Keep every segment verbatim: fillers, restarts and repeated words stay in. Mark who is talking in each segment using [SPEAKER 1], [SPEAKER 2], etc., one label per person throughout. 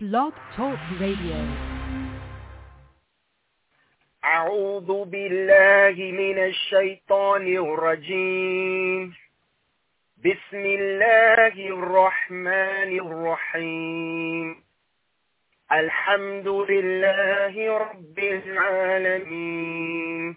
[SPEAKER 1] Blog Talk Radio.
[SPEAKER 2] أعوذ بالله من الشيطان الرجيم. بسم الله الرحمن الرحيم. الحمد لله رب العالمين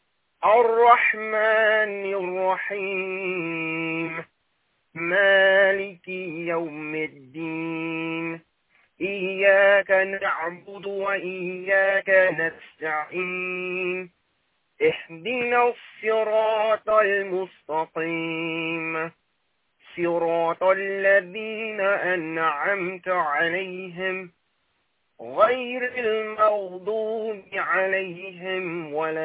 [SPEAKER 2] الرحمن الرحيم مالك يوم الدين إياك نعبد وإياك نستعين اهدنا الصراط المستقيم صراط الذين أنعمت عليهم غير المغضوب عليهم ولا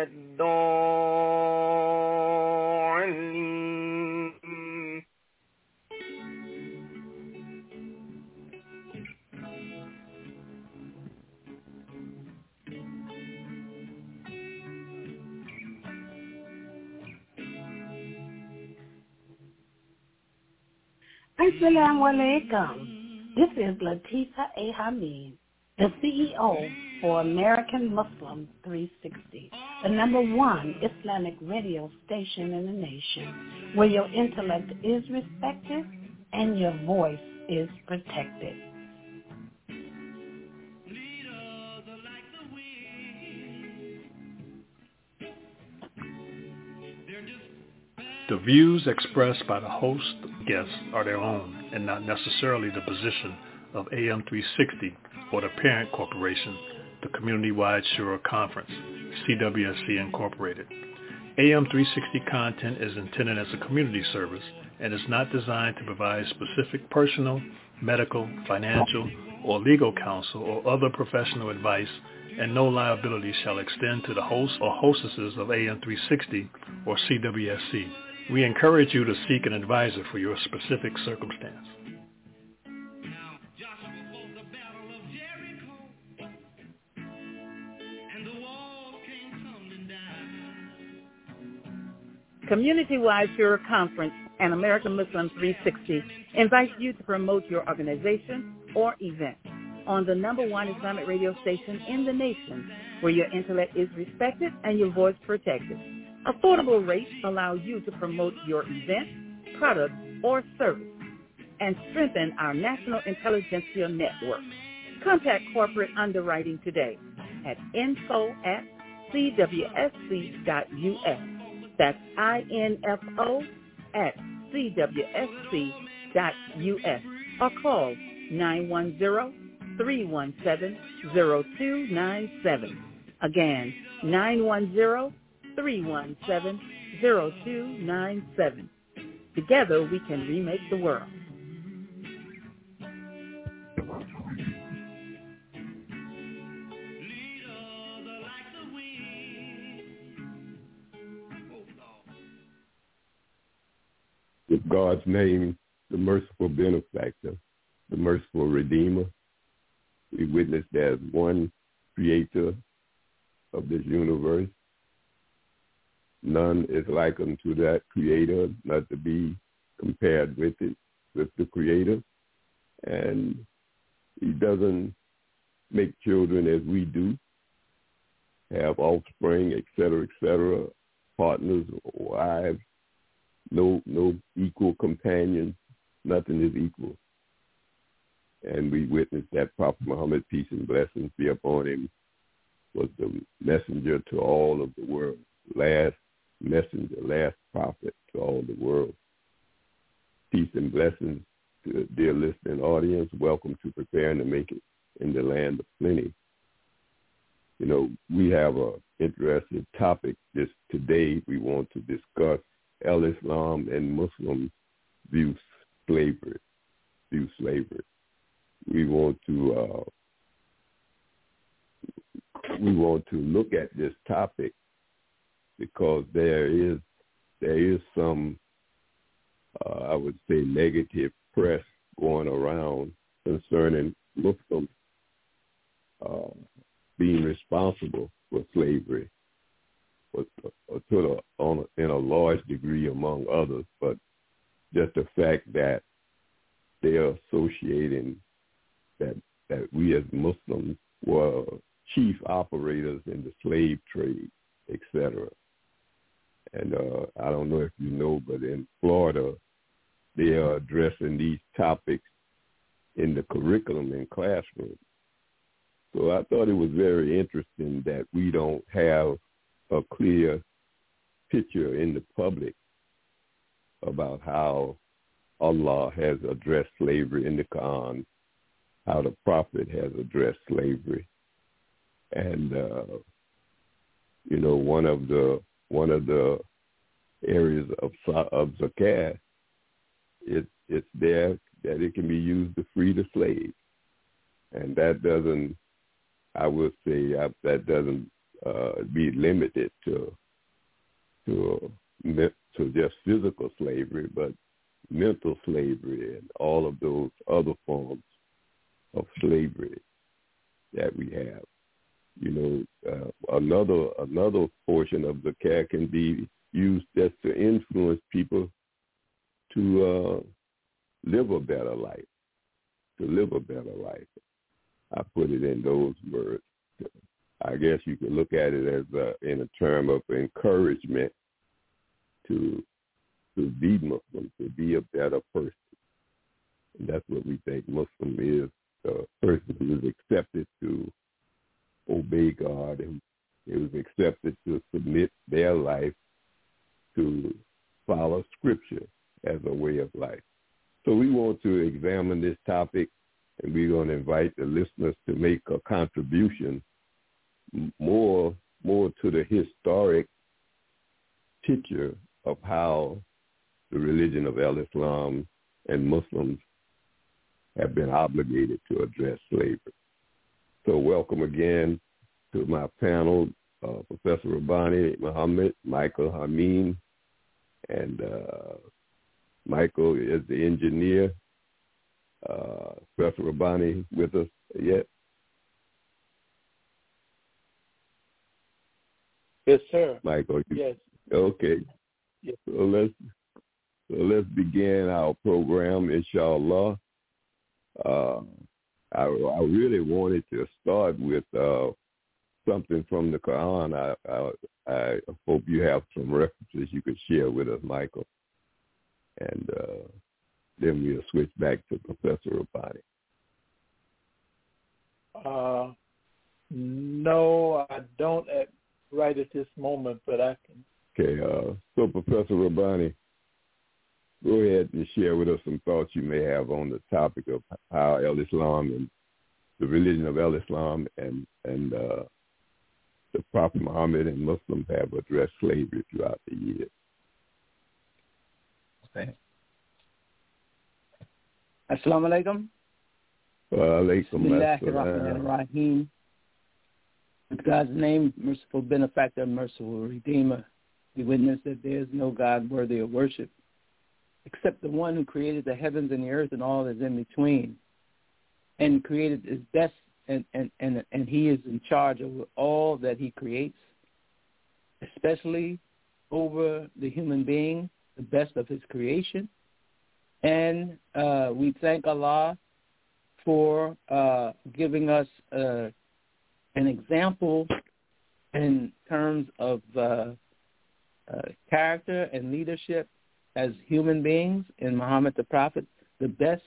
[SPEAKER 2] الضالين.
[SPEAKER 3] Assalamu alaikum. This is Latifa A. Hamid, the C E O for American Muslim three sixty, the number one Islamic radio station in the nation, where your intellect is respected and your voice is protected.
[SPEAKER 4] The views expressed by the host and guests are their own and not necessarily the position of A M three sixty or the parent corporation, the Community-Wide Shura Conference, C W S C Incorporated. A M three sixty content is intended as a community service and is not designed to provide specific personal, medical, financial, or legal counsel or other professional advice, and no liability shall extend to the host or hostesses of A M three sixty or C W S C. We encourage you to seek an advisor for your specific circumstance.
[SPEAKER 5] Community-Wide Shura Conference and American Muslim three sixty invites you to promote your organization or event on the number one Islamic radio station in the nation, where your intellect is respected and your voice protected. Affordable rates allow you to promote your event, product, or service and strengthen our national intelligentsia network. Contact corporate underwriting today at info at c w s c dot u s. That's I N F O at c w s c dot u s or call nine one zero, three one seven, zero two nine seven. Again, nine one zero, three one seven, zero two nine seven. Together we can remake the world.
[SPEAKER 6] With God's name, the merciful benefactor, the merciful redeemer, we witness there's one creator of this universe. None is like unto that creator, not to be compared with it, with the creator. And he doesn't make children as we do, have offspring, et cetera, et cetera, partners, wives, no no equal companions, nothing is equal. And we witnessed that Prophet Muhammad, peace and blessings be upon him, was the messenger to all of the world, last messenger, last prophet to all the world. Peace and blessings to the dear listening audience. Welcome to Preparing to Make It in the Land of Plenty. You know, we have an interesting topic this today. We want to discuss Al-Islam and Muslims view slavery, view slavery. We want to uh, we want to look at this topic because there is there is some uh, I would say negative press going around concerning Muslims uh, being responsible for slavery, but uh, to the, on a, in a large degree among others, but just the fact that they are associating that that we as Muslims were chief operators in the slave trade, et cetera. And uh, I don't know if you know, but in Florida, they are addressing these topics in the curriculum in classrooms. So I thought it was very interesting that we don't have a clear picture in the public about how Allah has addressed slavery in the Quran, how the Prophet has addressed slavery. And, uh, you know, one of the one of the areas of, of zakat, it, it's there that it can be used to free the slave. And that doesn't, I would say, I, that doesn't uh, be limited to to to just physical slavery, but mental slavery and all of those other forms of slavery that we have. You know, uh, another another portion of the zakat can be used just to influence people to uh, live a better life, to live a better life. I put it in those words. I guess you could look at it as a, in a term of encouragement to to be Muslim, to be a better person. And that's what we think Muslim is, a person who is accepted to obey God, and it was accepted to submit their life to follow Scripture as a way of life. So we want to examine this topic, and we're going to invite the listeners to make a contribution more, more to the historic picture of how the religion of Al-Islam and Muslims have been obligated to address slavery. So welcome again to my panel, uh, Professor Rabbani Muhammad, Michael Hameen, and uh, Michael is the engineer. Uh, Professor Rabbani with us yet?
[SPEAKER 1] Yes, sir.
[SPEAKER 6] Michael, you,
[SPEAKER 1] yes.
[SPEAKER 6] Okay.
[SPEAKER 1] Yes.
[SPEAKER 6] So let's so let's begin our program, inshallah. Uh, I, I really wanted to start with uh, something from the Quran. I, I, I hope you have some references you could share with us, Michael. And uh, then we'll switch back to Professor Rabbani.
[SPEAKER 1] Uh, no, I don't at, right at this moment, but I can.
[SPEAKER 6] Okay, uh, so Professor Rabbani, go ahead and share with us some thoughts you may have on the topic of how Al-Islam and the religion of Al-Islam and, and uh, the Prophet Muhammad and Muslims have addressed slavery throughout the years.
[SPEAKER 7] Okay. Assalamu alaikum.
[SPEAKER 6] Wa alaikum
[SPEAKER 7] Bismillahirrahmanirrahim. In God's name, merciful benefactor, merciful redeemer, we witness that there is no God worthy of worship except the one who created the heavens and the earth and all that is in between, and created his best, and, and, and, and he is in charge of all that he creates, especially over the human being, the best of his creation. And uh, we thank Allah for uh, giving us uh, an example in terms of uh, uh, character and leadership as human beings in Muhammad the Prophet, the best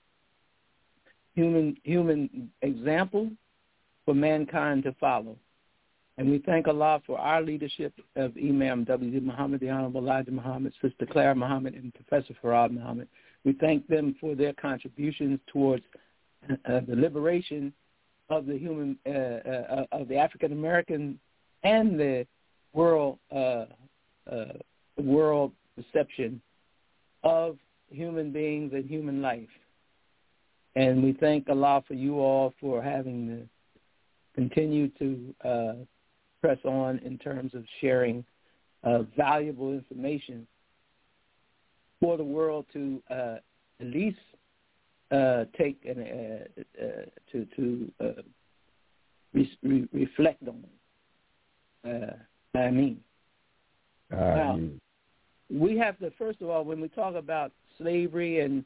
[SPEAKER 7] human human example for mankind to follow. And we thank Allah for our leadership of Imam W D Muhammad, the Honorable Elijah Muhammad, Sister Clara Muhammad, and Professor Farad Muhammad. We thank them for their contributions towards uh, the liberation of the human, uh, uh, of the African American and the world, uh, uh, world perception of human beings and human life. And we thank Allah for you all for having to continue to uh, press on in terms of sharing uh, valuable information for the world to uh, at least uh, take and uh, uh, to to uh, re- re- reflect on. Uh, I mean,
[SPEAKER 6] uh,
[SPEAKER 7] now we have to, first of all, when we talk about slavery and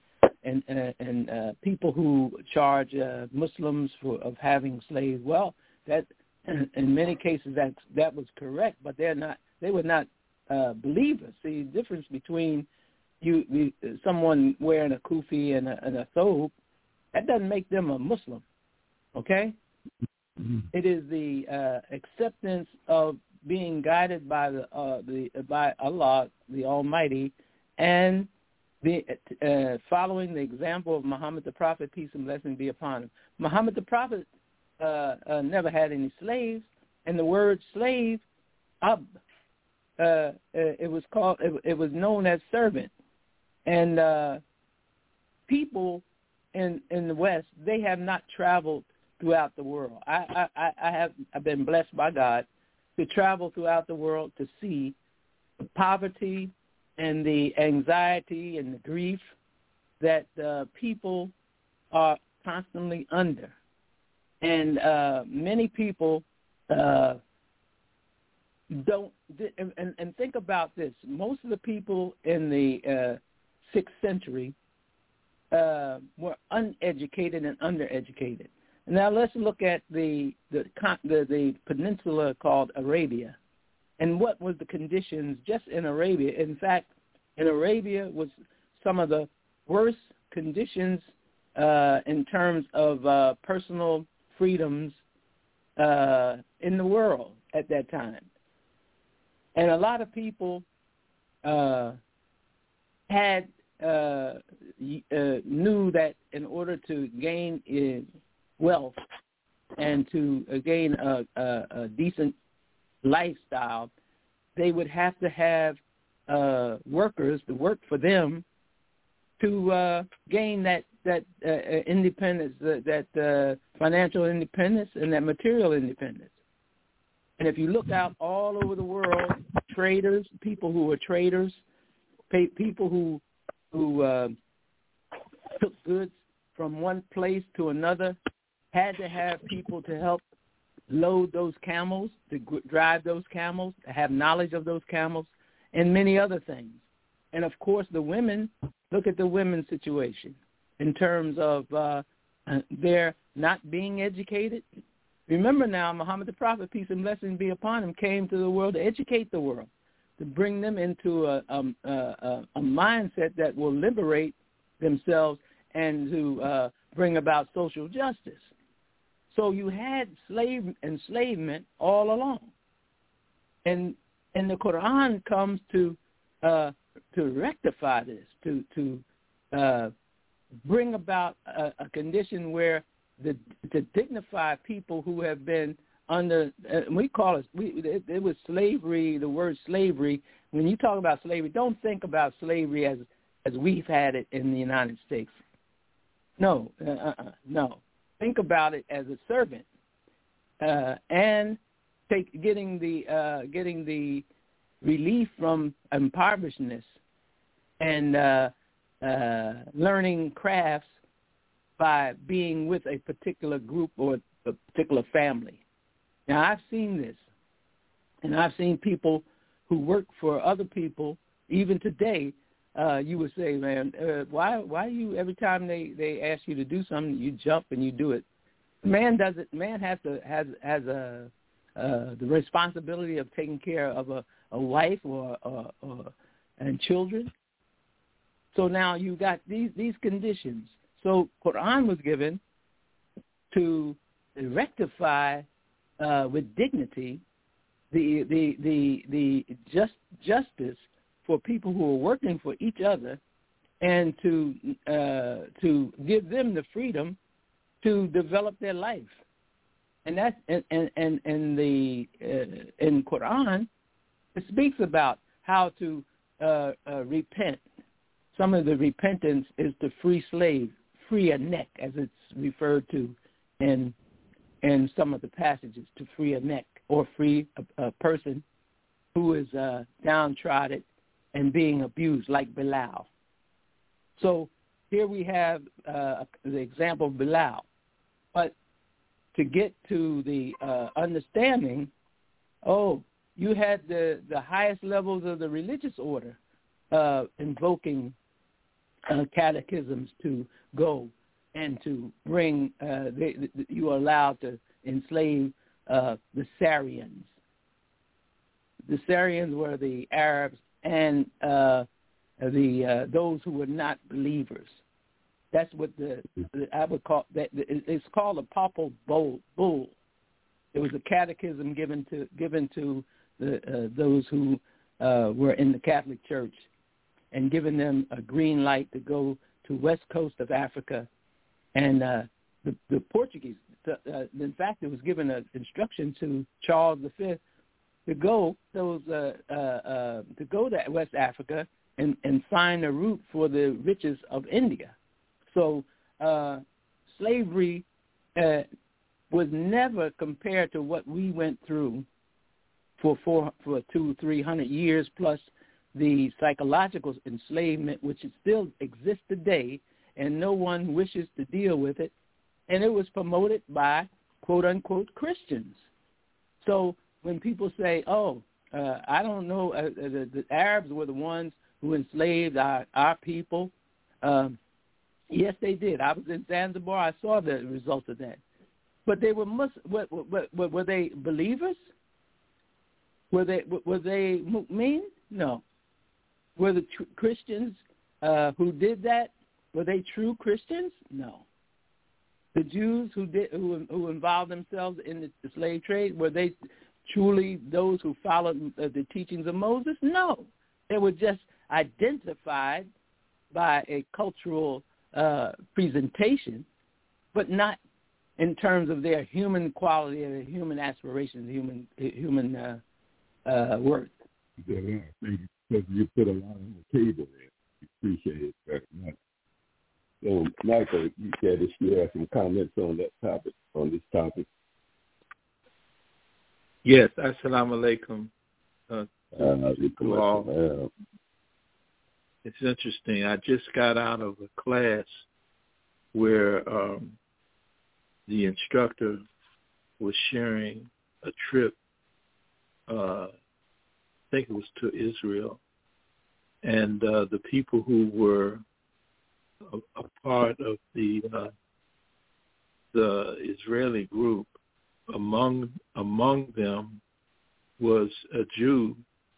[SPEAKER 7] and uh, and uh, people who charge uh, Muslims for of having slaves. Well, that in many cases that that was correct, but they're not. They were not uh, believers. See, the difference between you, you someone wearing a kufi and a, and a thobe, that doesn't make them a Muslim. Okay, mm-hmm. It is the uh, acceptance of being guided by the uh, the by Allah, the Almighty, and the uh, following the example of Muhammad the Prophet, peace and blessing be upon him. Muhammad the Prophet uh, uh, never had any slaves, and the word slave, ab, uh, uh, it was called. It, it was known as servant, and uh, people in in the West, they have not traveled throughout the world. I I, I have I've been blessed by God to travel throughout the world to see the poverty and the anxiety and the grief that uh, people are constantly under. And uh, many people uh, don't, and, and think about this, most of the people in the uh, sixth century uh, were uneducated and undereducated. Now let's look at the the, the the peninsula called Arabia, and what was the conditions just in Arabia. In fact, in Arabia was some of the worst conditions uh, in terms of uh, personal freedoms uh, in the world at that time, and a lot of people uh, had uh, uh, knew that in order to gain in wealth and to gain a, a, a decent lifestyle, they would have to have uh, workers to work for them to uh, gain that that uh, independence, uh, that uh, financial independence, and that material independence. And if you look out all over the world, traders, people who were traders, pay, people who who uh, took goods from one place to another, had to have people to help load those camels, to drive those camels, to have knowledge of those camels, and many other things. And, of course, the women, look at the women's situation in terms of uh, their not being educated. Remember now, Muhammad the Prophet, peace and blessings be upon him, came to the world to educate the world, to bring them into a, a, a, a mindset that will liberate themselves and to uh, bring about social justice. So you had slave enslavement all along, and and the Quran comes to uh, to rectify this, to to uh, bring about a, a condition where the to dignify people who have been under. Uh, we call it we it, it was slavery. The word slavery. When you talk about slavery, don't think about slavery as as we've had it in the United States. No, uh, uh, no. Think about it as a servant, uh, and take getting the uh, getting the relief from impoverishedness, and uh, uh, learning crafts by being with a particular group or a particular family. Now I've seen this, and I've seen people who work for other people. Even today, uh, you would say, "Man, uh, why why you every time they, they ask you to do something, you jump and you do it." Man does it. Man has to has has a uh, the responsibility of taking care of a, a wife or, or, or and children. So now you got these these conditions. So Quran was given to rectify uh, with dignity the the the the just justice for people who are working for each other, and to uh, to give them the freedom to develop their life. And that's and and and, and the uh, in Quran, it speaks about how to uh, uh, repent. Some of the repentance is to free slave, free a neck, as it's referred to in in some of the passages, to free a neck or free a, a person who is uh, downtrodden and being abused, like Bilal. So here we have uh, the example of Bilal. But to get to the uh, understanding, oh, you had the, the highest levels of the religious order uh, invoking uh, catechisms to go and to bring, uh, they, they, you are allowed to enslave uh, the Syrians. The Syrians were the Arabs and uh, the uh, those who were not believers. That's what the, the I would call that. It's called a papal bull. bull. It was a catechism given to given to the, uh, those who uh, were in the Catholic Church, and giving them a green light to go to west coast of Africa, and uh, the, the Portuguese. Uh, in fact, it was given an instruction to Charles the Fifth to go those uh, uh, uh, to go to West Africa and, and find a route for the riches of India. So uh, slavery uh, was never compared to what we went through for four, for two, three hundred years, plus the psychological enslavement, which still exists today, and no one wishes to deal with it. And it was promoted by quote unquote Christians. So when people say, "Oh, uh, I don't know," uh, the, the Arabs were the ones who enslaved our our people. Um, Yes, they did. I was in Zanzibar. I saw the result of that. But they were Muslim. Were, were, were they believers? Were they were they mu'min? No. Were the tr- Christians uh, who did that? Were they true Christians? No. The Jews who did who, who involved themselves in the, the slave trade, were they truly those who followed uh, the teachings of Moses? No. They were just identified by a cultural Uh, presentation, but not in terms of their human quality or human aspirations, human human uh, uh, worth.
[SPEAKER 6] Yeah, because you put a lot on the table there. We appreciate it very much. So, Michael, you said to share some comments on that topic, on this topic.
[SPEAKER 1] Yes, assalamu alaikum. Uh,
[SPEAKER 6] uh, all.
[SPEAKER 1] It's interesting. I just got out of a class where um, the instructor was sharing a trip, uh, I think it was to Israel, and uh, the people who were a, a part of the uh, the Israeli group, among among them was a Jew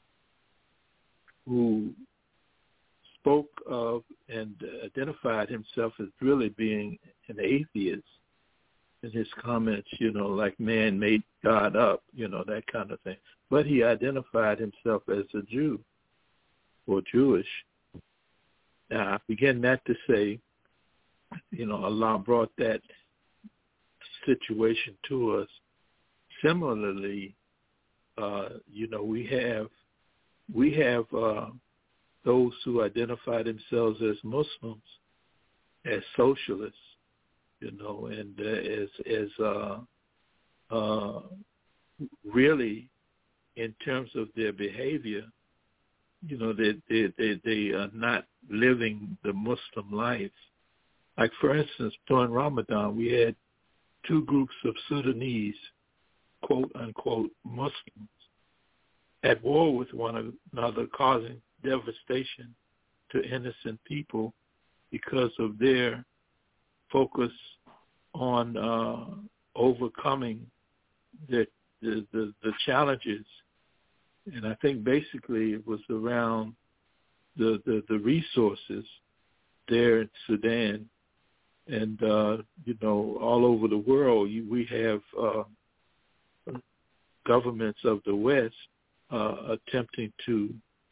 [SPEAKER 1] who spoke of and identified himself as really being an atheist in his comments, you know, like man made God up, you know, that kind of thing. But he identified himself as a Jew or Jewish. Now, I begin that to say, you know, Allah brought that situation to us. Similarly, uh, you know, we have, we have, uh, those who identify themselves as Muslims, as socialists, you know, and uh, as as uh, uh, really, in terms of their behavior, you know, they they they, they are not living the Muslim life. Like, for instance, during Ramadan, we had two groups of Sudanese, quote unquote Muslims, at war with one another, causing devastation to innocent people because of their focus on uh, overcoming the, the, the, the challenges. And I think basically it was around the, the, the resources there in Sudan. And, uh, you know, all over the world, you, we have uh, governments of the West uh, attempting to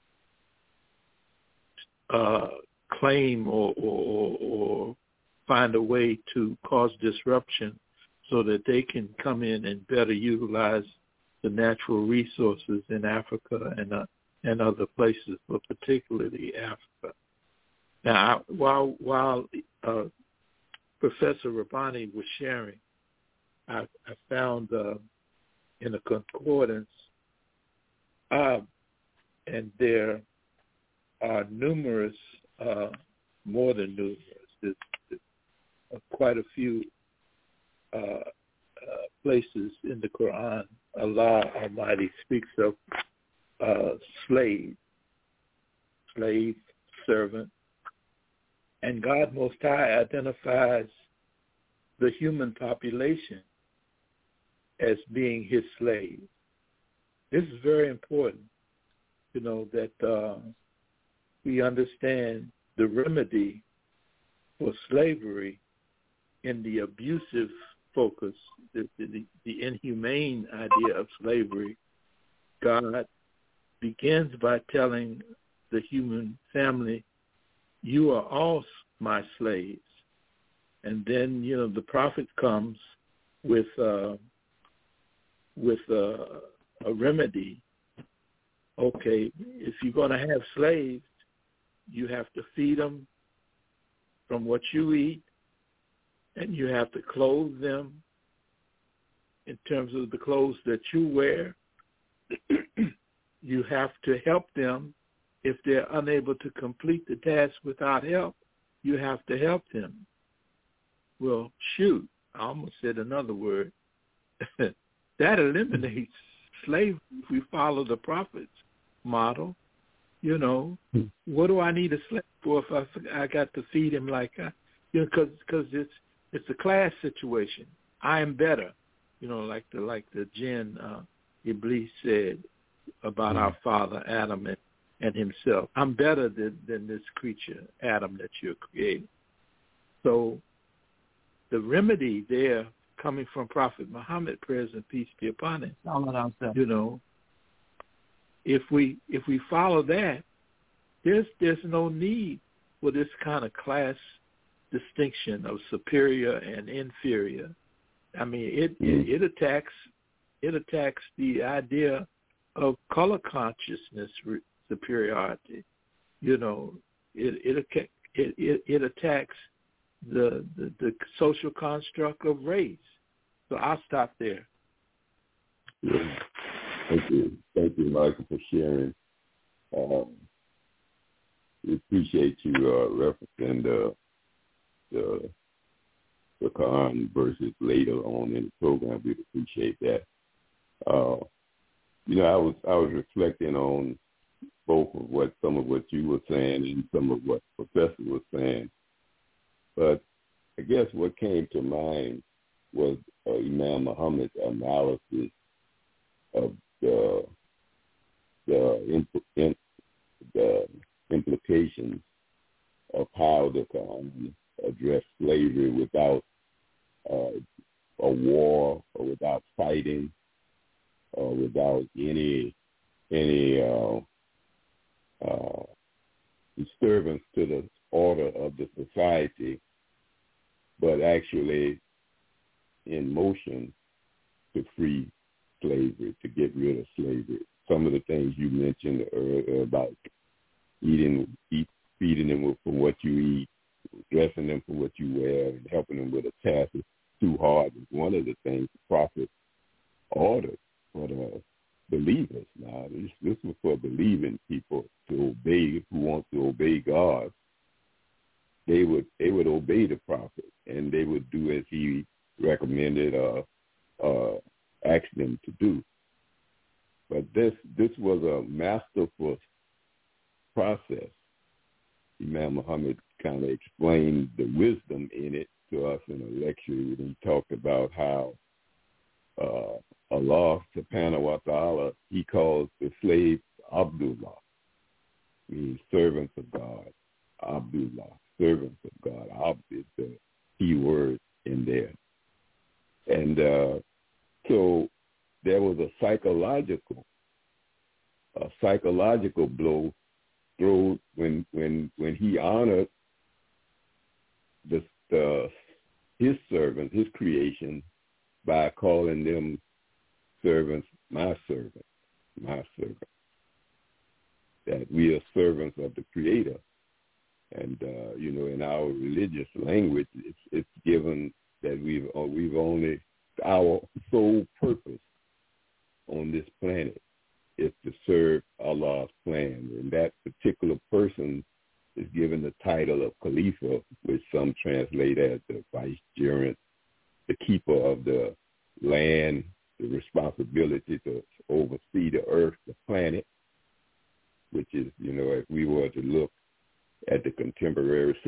[SPEAKER 1] Uh, claim or, or, or find a way to cause disruption so that they can come in and better utilize the natural resources in Africa and uh, and other places, but particularly Africa. Now, while while uh, Professor Rabbani was sharing, I, I found uh, in a concordance, uh, and there are numerous, uh, more than numerous, there's, there's uh, quite a few uh, uh, places in the Quran, Allah Almighty speaks of uh, slave, slave, servant, And God Most High identifies the human population as being his slave. This is very important, you know, that uh, we understand the remedy for slavery in the abusive focus, the, the, the inhumane idea of slavery. God begins by telling the human family, you are all my slaves. And then, you know, the prophet comes with uh, with uh, a remedy. Okay, if you're going to have slaves, you have to feed them from what you eat, and you have to clothe them in terms of the clothes that you wear. You have to help them. If they're unable to complete the task without help, you have to help them. Well, shoot, I almost said another word. That eliminates slavery if we follow the prophet's model. You know, what do I need a slave for if I, I got to feed him like I, you know, because because it's it's a class situation. I am better, you know, like the like the jinn uh, Iblis said about mm-hmm. our father Adam and, and himself. I'm better than, than this creature, Adam, that you're creating. So the remedy there coming from Prophet Muhammad, prayers and peace be upon him, you know, if we if we follow that, there's there's no need for this kind of class distinction of superior and inferior. I mean, it, mm-hmm. it, it attacks it attacks the idea of color consciousness superiority. You know, it it it it, it attacks the, the the social construct of race. So I'll stop there.
[SPEAKER 6] Yeah. Thank you, thank you, Michael, for sharing. Um, we appreciate you uh, referencing the the the Quran verses later on in the program. We appreciate that. Uh, you know, I was I was reflecting on both of what some of what you were saying and some of what Professor was saying, but I guess what came to mind was uh, Imam Muhammad's analysis of the the, imp- in, the implications of how the Quran addressed slavery without uh, a war or without fighting or without any any uh, uh, disturbance to the order of the society, but actually in motion to free slavery, to get rid of slavery. Some of the things you mentioned earlier about eating, eat, feeding them from what you eat, dressing them for what you wear, and helping them with a task is too hard is one of the things the prophet ordered for the believers. Now, this, this was for believing people to obey, who want to obey God. They would they would obey the prophet, and they would do as he recommended or uh, asked them to do. But this this was a masterful process. Imam Muhammad kind of explained the wisdom in it to us in a lecture when he talked about how uh, Allah subhanahu wa ta'ala, he calls the slave Abdullah, meaning servants of God. Abdullah, servants of God. Abd is the key word in there. And uh, so there was a psychological, a psychological blow thrown when when when he honored the, the his servants, his creation, by calling them servants, my servants, my servants. That we are servants of the Creator, and uh, you know, in our religious language, it's it's given that we've uh, we've only our sole purpose on this planet is to serve Allah's plan, and that particular person is given the title of Khalifa, which some translate as the vicegerent, the keeper of the land, the responsibility to oversee the earth, the planet, which is, you know, if we were to look at the contemporary situation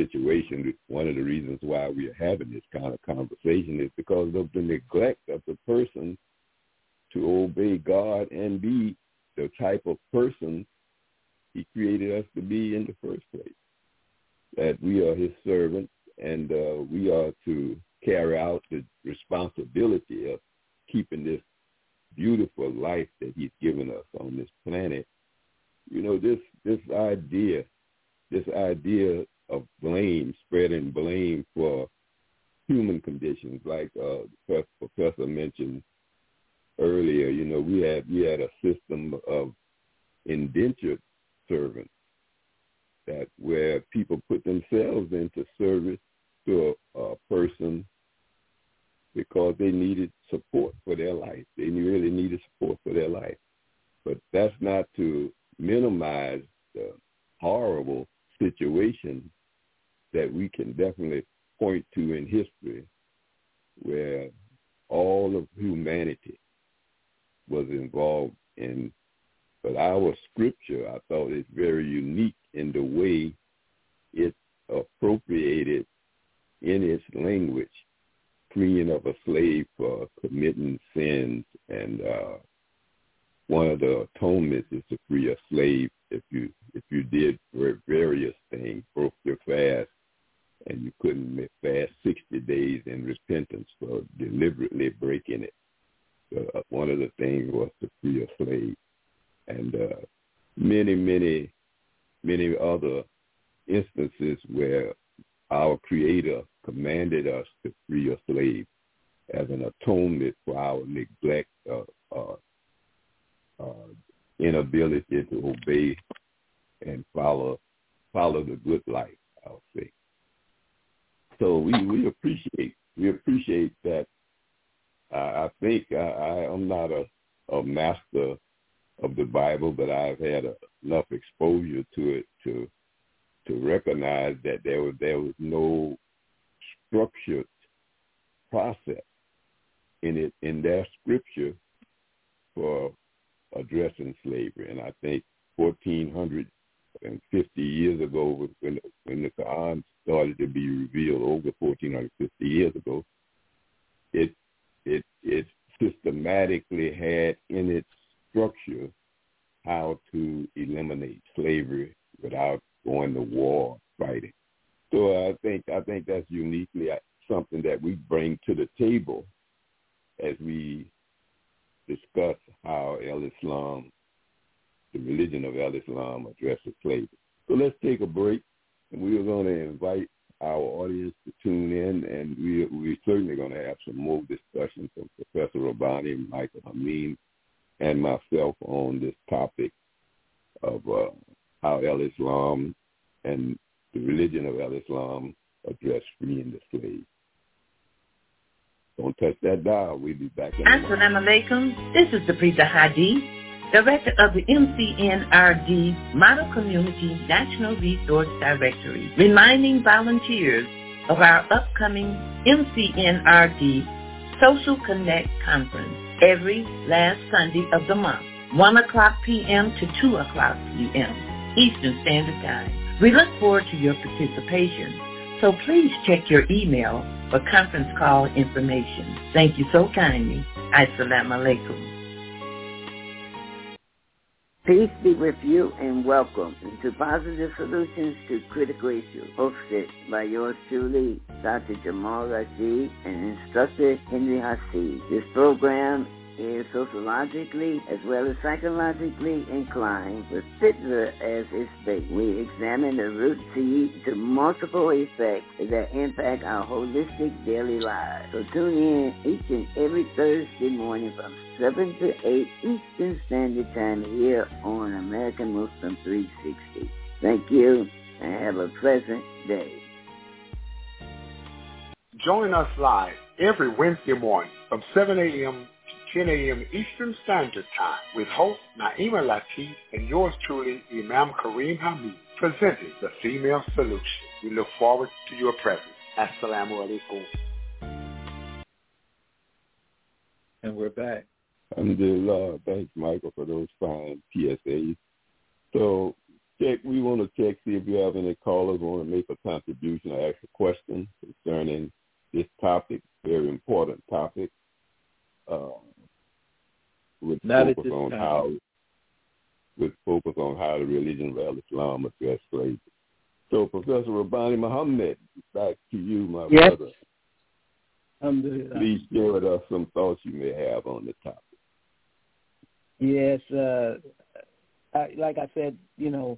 [SPEAKER 6] situation, one of the reasons why we are having this kind of conversation is because of the neglect of the person to obey God and be the type of person he created us to be in the first place. That we are his servants, and uh, we are to carry out the responsibility of keeping this beautiful life that he's given us on this planet. You know, this this idea, this idea of blame, spreading blame for human conditions, like uh, the professor mentioned earlier. You know, we had we had a system of indentured servants that where people put themselves into service to a, a person because they needed support for their life. They really needed support for their life. But that's not to minimize the horrible situation that we can definitely point to in history where all of humanity was involved in. But our scripture, I thought, is very unique in the way it appropriated in its language freeing of a slave for committing sins. And uh, one of the atonements is to free a slave if you if you did various things, broke your fast, and you couldn't fast sixty days in repentance for deliberately breaking it. Uh, one of the things was to free a slave. And uh, many, many, many other instances where our Creator commanded us to free a slave as an atonement for our neglect, uh, uh, uh, inability to obey and follow follow the good life, I'll say. So we, we appreciate we appreciate that. Uh, I think I, I, I'm not a, a master of the Bible, but I've had a, enough exposure to it to to recognize that there was there was no structured process in it in their scripture for addressing slavery. And I think fourteen fifty years ago, when when the Quran started to be revealed, over fourteen fifty years ago, it it it systematically had in its structure how to eliminate slavery without going to war fighting. So I think I think that's uniquely something that we bring to the table as we discuss how Al-Islam, the religion of Al-Islam, addresses slavery. So let's take a break, and we are going to invite our audience to tune in, and we, we're certainly going to have some more discussion from Professor Rabbani, Michael Hameen, and myself on this topic of uh, how Al-Islam and the religion of Al-Islam address freeing the slave. Don't touch that dial. We'll be back in a moment.
[SPEAKER 8] Assalamu alaikum. This is the Preeta Hadi, Director of the M C N R D Model Community National Resource Directory, reminding volunteers of our upcoming M C N R D Social Connect Conference every last Sunday of the month, one o'clock p.m. to two o'clock p.m. Eastern Standard Time. We look forward to your participation, so please check your email for conference call information. Thank you so kindly. Assalamu alaikum.
[SPEAKER 9] Peace be with you and welcome to Positive Solutions to Critical Issues, hosted by yours truly, Doctor Jamal Rashid and Instructor Henry Hasid. This program is sociologically as well as psychologically inclined, with Fittler as its base. We examine the root seed to multiple effects that impact our holistic daily lives. So tune in each and every Thursday morning from seven to eight Eastern Standard Time here on American Muslim three sixty. Thank you and have a pleasant day.
[SPEAKER 10] Join us live every Wednesday morning from seven a.m. ten a.m. Eastern Standard Time with host Naima Latif and yours truly, Imam Kareem Hamid, presenting The Female Solution. We look forward to your presence. Assalamu alaikum.
[SPEAKER 1] And we're back.
[SPEAKER 6] Alhamdulillah. Thanks, Michael, for those fine P S As. So check. We want to check, see if you have any callers want to make a contribution or ask a question concerning this topic, very important topic. Uh, with
[SPEAKER 7] Not
[SPEAKER 6] focus on
[SPEAKER 7] time.
[SPEAKER 6] how, with focus on how the religion of Islam addressed slavery. So, Professor Rabbani Muhammad, back to you, my
[SPEAKER 7] yes.
[SPEAKER 6] brother. Please share with us some thoughts you may have on the topic.
[SPEAKER 7] Yes, uh, I, like I said, you know,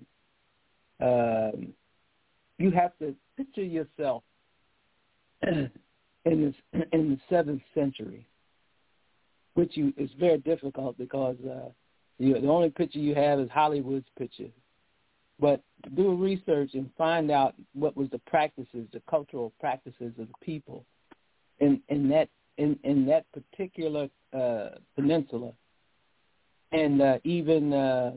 [SPEAKER 7] um, you have to picture yourself in this, in the seventh century, which you is very difficult because uh, you, the only picture you have is Hollywood's picture. But do research and find out what was the practices, the cultural practices of the people in, in that in, in that particular uh, peninsula. And uh, even uh,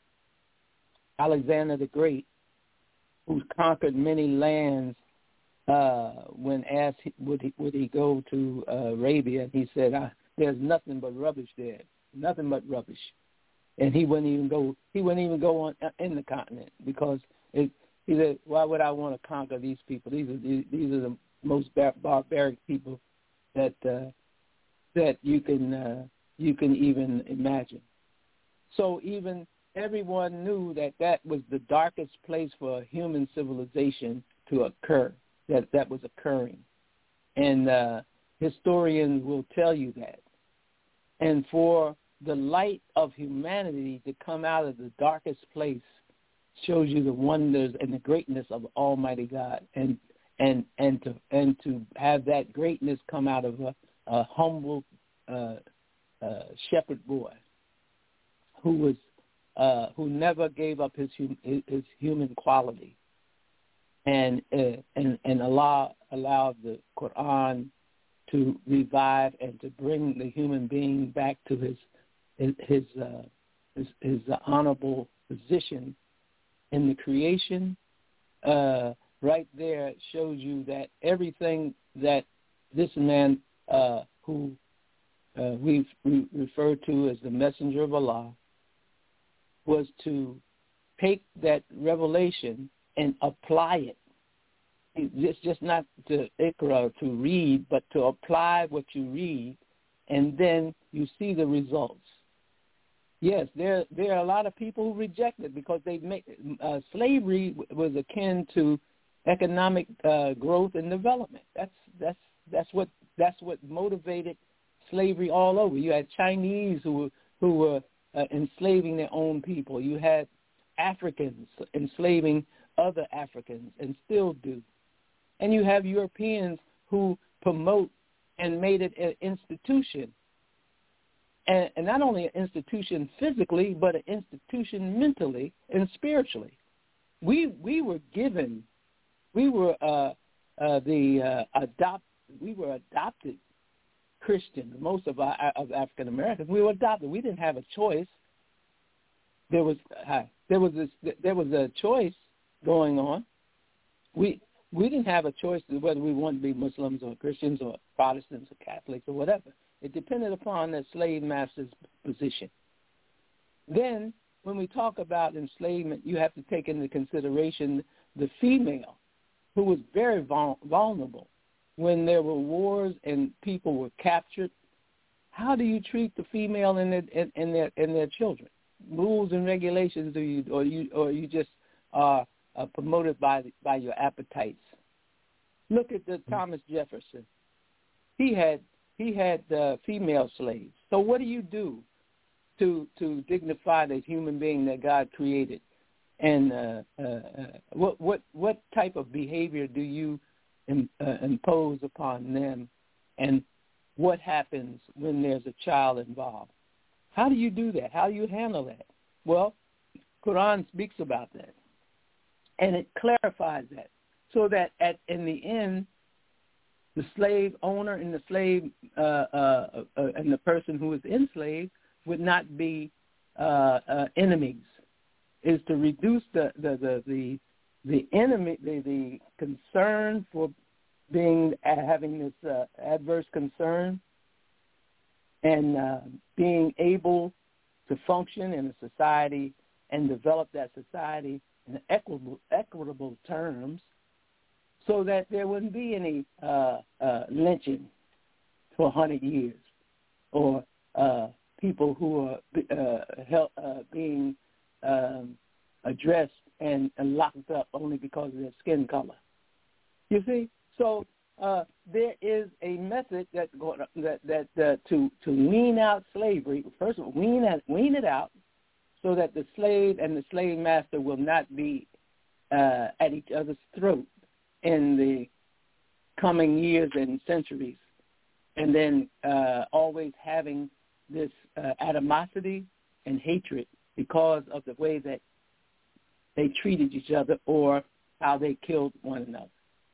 [SPEAKER 7] Alexander the Great, who's conquered many lands, uh, when asked would he, would he go to uh, Arabia, he said, ah, "There's nothing but rubbish there, nothing but rubbish." And he wouldn't even go. He wouldn't even go on in the continent because it, he said, "Why would I want to conquer these people? These are these, these are the most bar- barbaric people that uh, that you can uh, you can even imagine." So even everyone knew that that was the darkest place for human civilization to occur, that that was occurring. And uh, historians will tell you that. And for the light of humanity to come out of the darkest place shows you the wonders and the greatness of Almighty God. And and, and, to, and to have that greatness come out of a, a humble uh, uh, shepherd boy who was uh, who never gave up his hum, his human quality, and uh, and and Allah allowed the Quran to revive and to bring the human being back to his his his, uh, his, his uh, honorable position in the creation. Uh, right there shows you that everything that this man uh, who uh, we we refer to as the messenger of Allah was to take that revelation and apply it. It's just not to ikra, to read, but to apply what you read, and then you see the results. Yes, there there are a lot of people who reject it because they make uh, slavery was akin to economic uh, growth and development. That's that's that's what that's what motivated slavery all over. You had Chinese who were who were Uh, enslaving their own people. You had Africans enslaving other Africans and still do. And you have Europeans who promote and made it an institution. And, and not only an institution physically, but an institution mentally and spiritually. We we were given, we were uh, uh, the uh, adopt, we were adopted Christian. Most of our of African Americans, we were adopted. We didn't have a choice. There was uh, there was this, there was a choice going on. We we didn't have a choice whether we wanted to be Muslims or Christians or Protestants or Catholics or whatever. It depended upon the slave master's position. Then, when we talk about enslavement, you have to take into consideration the female, who was very vulnerable. When there were wars and people were captured, how do you treat the female and their and, and their and their children? Rules and regulations do you or you or you just are uh, promoted by by your appetites? Look at the Thomas Jefferson. He had he had uh, female slaves. So what do you do to to dignify the human being that God created? And uh, uh, what what what type of behavior do you In, uh, impose upon them, and what happens when there's a child involved? How do you do that? How do you handle that? Well, Quran speaks about that, and it clarifies that, so that at in the end, the slave owner and the slave uh, uh, uh, and the person who is enslaved would not be uh, uh, enemies. Is to reduce the the the, the the enemy, the, the concern for being uh, having this uh, adverse concern and uh, being able to function in a society and develop that society in equitable, equitable terms so that there wouldn't be any uh, uh, lynching for one hundred years or uh, people who are uh, help, uh, being um, addressed and, and locked up only because of their skin color. You see? So uh, there is a method that that that uh, to to wean out slavery. First of all, wean it, wean it out so that the slave and the slave master will not be uh, at each other's throat in the coming years and centuries, and then uh, always having this uh, animosity and hatred because of the way that they treated each other or how they killed one another.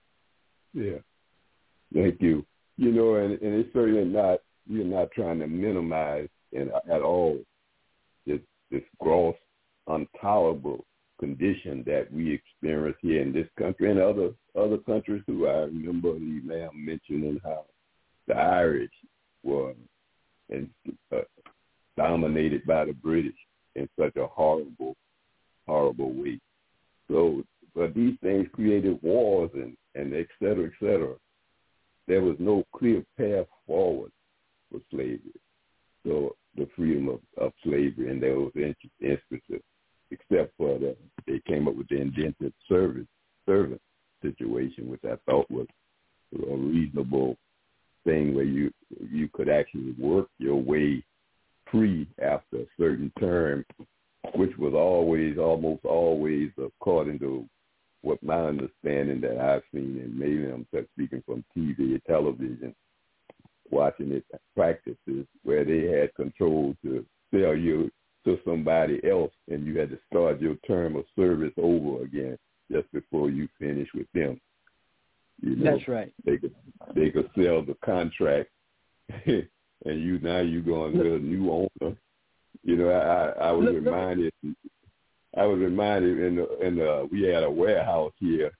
[SPEAKER 6] Yeah. Thank you. You know, and, and it's certainly not, you're not trying to minimize in, at all this, this gross, intolerable condition that we experience here in this country and other other countries too. I remember the man mentioning how the Irish were and, uh, dominated by the British in such a horrible, horrible way. So, but these things created wars and, and et cetera, et cetera. There was no clear path forward for slavery. So the freedom of, of slavery in those instances, except for the, they came up with the indentured service servant situation, which I thought was a reasonable thing where you you could actually work your way free after a certain term, which was always, almost always, according to what my understanding that I've seen, and maybe I'm speaking from T V or television, watching it practices where they had control to sell you to somebody else, and you had to start your term of service over again just before you finish with them. You know,
[SPEAKER 7] that's right.
[SPEAKER 6] They could they could sell the contract, and you now you going with a new owner. You know, I I was
[SPEAKER 7] look,
[SPEAKER 6] reminded. Look. I was reminded in the, in the, we had a warehouse here,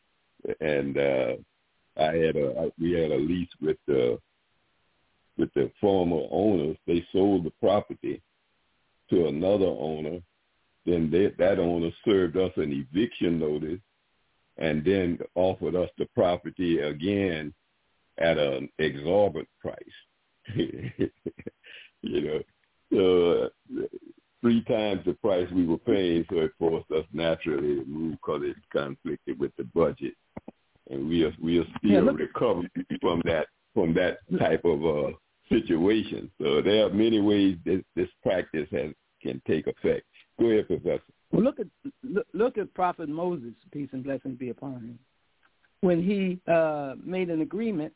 [SPEAKER 6] and uh, I had a we had a lease with the with the former owners. They sold the property to another owner. Then they, that owner served us an eviction notice, and then offered us the property again at an exorbitant price. You know, so. Uh, Three times the price we were paying, so it forced us naturally to move because it conflicted with the budget, and we are we are still yeah, recovering from that from that type of uh, situation. So there are many ways this, this practice has can take effect. Go ahead, Professor.
[SPEAKER 7] Well, look at look, look at Prophet Moses, peace and blessings be upon him, when he uh, made an agreement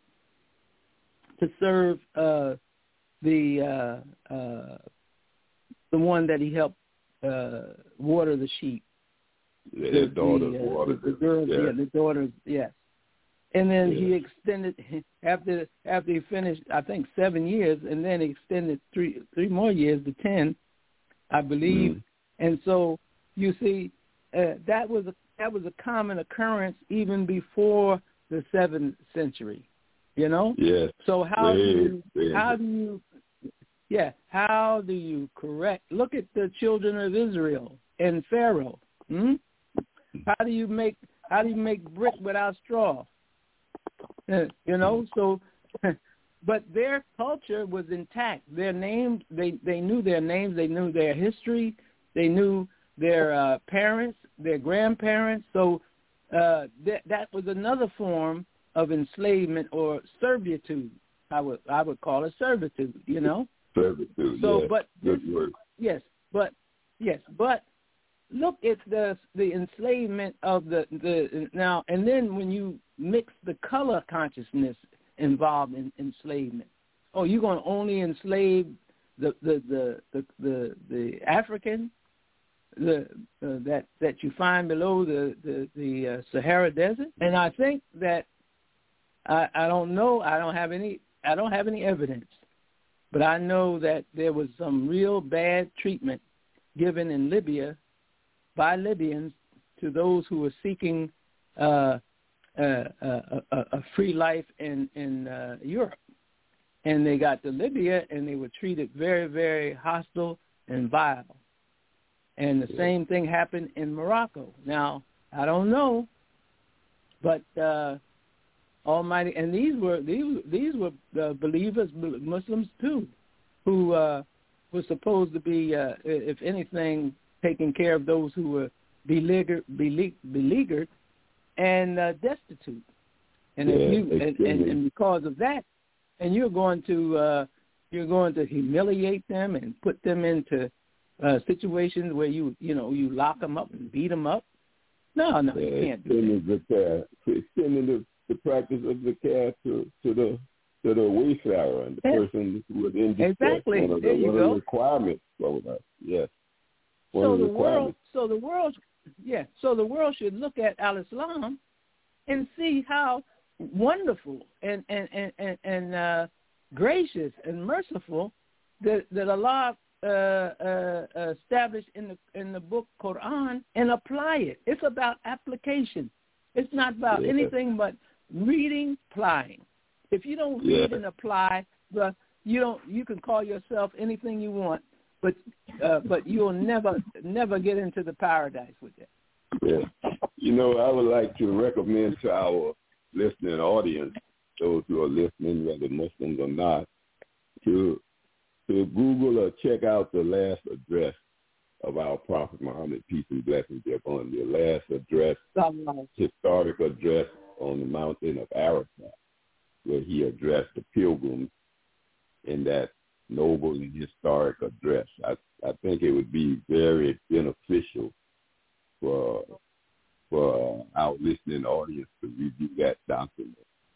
[SPEAKER 7] to serve uh, the. Uh, uh, the one that he helped uh, water the sheep.
[SPEAKER 6] Yeah, the, daughters
[SPEAKER 7] the, uh,
[SPEAKER 6] watered
[SPEAKER 7] the, the girls,
[SPEAKER 6] yeah.
[SPEAKER 7] yeah, the daughters, yes. And then
[SPEAKER 6] yeah.
[SPEAKER 7] he extended after after he finished, I think seven years, and then he extended three three more years to ten, I believe. Mm. And so you see, uh, that was a that was a common occurrence even before the seventh century. You know.
[SPEAKER 6] Yes.
[SPEAKER 7] So how
[SPEAKER 6] yeah.
[SPEAKER 7] do you
[SPEAKER 6] yeah.
[SPEAKER 7] how do you Yeah, how do you correct? Look at the children of Israel and Pharaoh. Hmm? How do you make how do you make brick without straw? You know, so but their culture was intact. Their names, they they knew their names, they knew their history, they knew their uh, parents, their grandparents. So uh, that that was another form of enslavement or servitude. I would I would call it servitude. You know.
[SPEAKER 6] Servitude,
[SPEAKER 7] so,
[SPEAKER 6] yes.
[SPEAKER 7] but
[SPEAKER 6] Good
[SPEAKER 7] this,
[SPEAKER 6] word.
[SPEAKER 7] yes, but yes, but look at the the enslavement of the the now and then when you mix the color consciousness involved in enslavement. Oh, you're going to only enslave the the the the the, the African, the uh, that that you find below the the, the uh, Sahara Desert, and I think that I I don't know I don't have any I don't have any evidence. But I know that there was some real bad treatment given in Libya by Libyans to those who were seeking uh, uh, a, a, a free life in, in uh, Europe. And they got to Libya, and they were treated very, very hostile and vile. And the same thing happened in Morocco. Now, I don't know, but uh, Almighty, and these were these these were uh, believers, Muslims too, who uh, were supposed to be, uh, if anything, taking care of those who were beleaguered, beleaguered and uh, destitute. And,
[SPEAKER 6] yeah,
[SPEAKER 7] if you, and, and, and because of that, and you're going to uh, you're going to humiliate them and put them into uh, situations where you you know you lock them up and beat them up. No, no,
[SPEAKER 6] yeah,
[SPEAKER 7] you can't do that.
[SPEAKER 6] The, extending the, the practice of the care to, to the to the wayfarer and the
[SPEAKER 7] yeah.
[SPEAKER 6] person who was in distress.
[SPEAKER 7] Exactly.
[SPEAKER 6] One of the,
[SPEAKER 7] there you
[SPEAKER 6] one
[SPEAKER 7] go.
[SPEAKER 6] of the requirements for us. Yes. One
[SPEAKER 7] so
[SPEAKER 6] of
[SPEAKER 7] the,
[SPEAKER 6] the
[SPEAKER 7] world, so the world, yeah. So the world should look at al-Islam and see how wonderful and and and and, and uh, gracious and merciful that that Allah uh, uh, established in the in the book Quran, and apply it. It's about application. It's not about
[SPEAKER 6] yeah.
[SPEAKER 7] anything but reading, applying. If you don't read
[SPEAKER 6] yeah.
[SPEAKER 7] and apply, the you don't you can call yourself anything you want, but uh, but you'll never never get into the paradise with it.
[SPEAKER 6] Yeah. You know, I would like to recommend to our listening audience, those who are listening, whether Muslims or not, to to Google or check out the last address of our Prophet Muhammad, peace and blessings be upon him. The last address, historic address on the mountain of Arafat, where he addressed the pilgrims in that noble and historic address. I, I think it would be very beneficial for for our listening audience to review that document.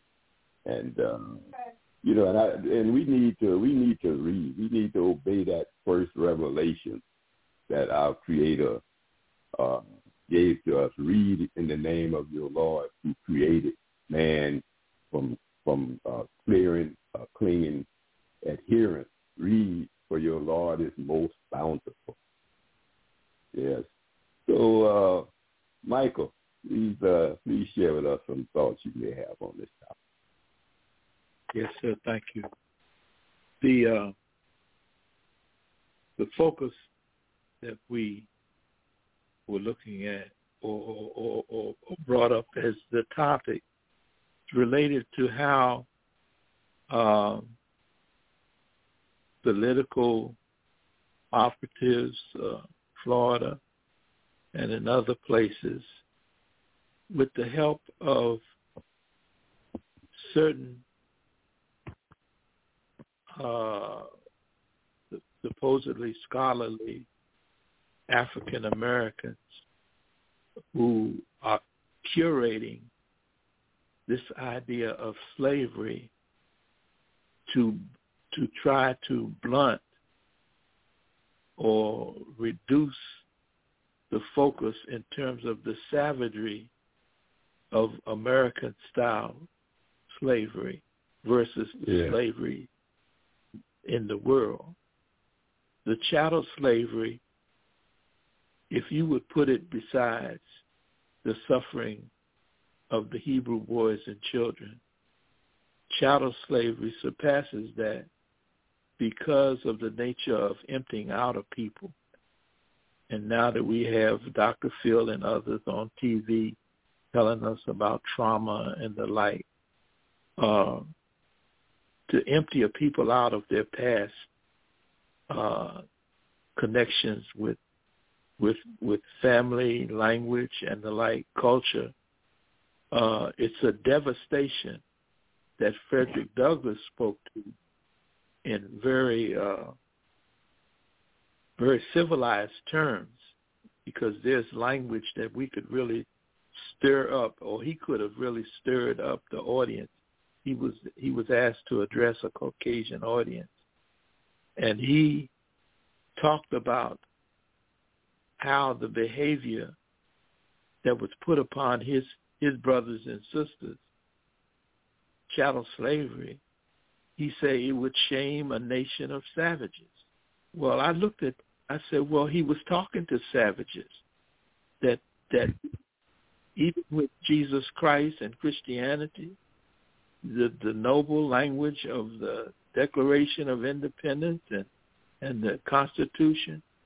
[SPEAKER 6] And uh, you know, and, I, and we need to we need to read. We need to obey that first revelation that our Creator uh, gave to us. Read in the name of your Lord, who created man from from uh, clearing, uh, clinging adherence. Read, for your Lord is most bountiful. Yes. So, uh, Michael, please uh, please share with us some thoughts you may have on this topic.
[SPEAKER 1] Yes, sir. Thank you. The uh, the focus that we were looking at, or, or, or, or brought up as the topic, related to how um, political operatives, uh, Florida, and in other places, with the help of certain uh, supposedly scholarly African Americans who are curating this idea of slavery to to try to blunt or reduce the focus in terms of the savagery of American-style slavery versus
[SPEAKER 6] yeah.
[SPEAKER 1] slavery in the world. The chattel slavery, if you would put it besides the suffering of the Hebrew boys and children, chattel slavery surpasses that because of the nature of emptying out of people. And now that we have Doctor Phil and others on T V telling us about trauma and the like, uh, to empty a people out of their past uh, connections with with with family, language, and the like, culture, uh, it's a devastation that Frederick Douglass spoke to in very uh, very civilized terms, because there's language that we could really stir up, or he could have really stirred up the audience. He was he was asked to address a Caucasian audience, and he talked about how the behavior that was put upon his his brothers and sisters, chattel slavery, he said it would shame a nation of savages. Well, I looked at, I said, well, he was talking to savages, that that even with Jesus Christ and Christianity, the, the noble language of the Declaration of Independence and, and the Constitution,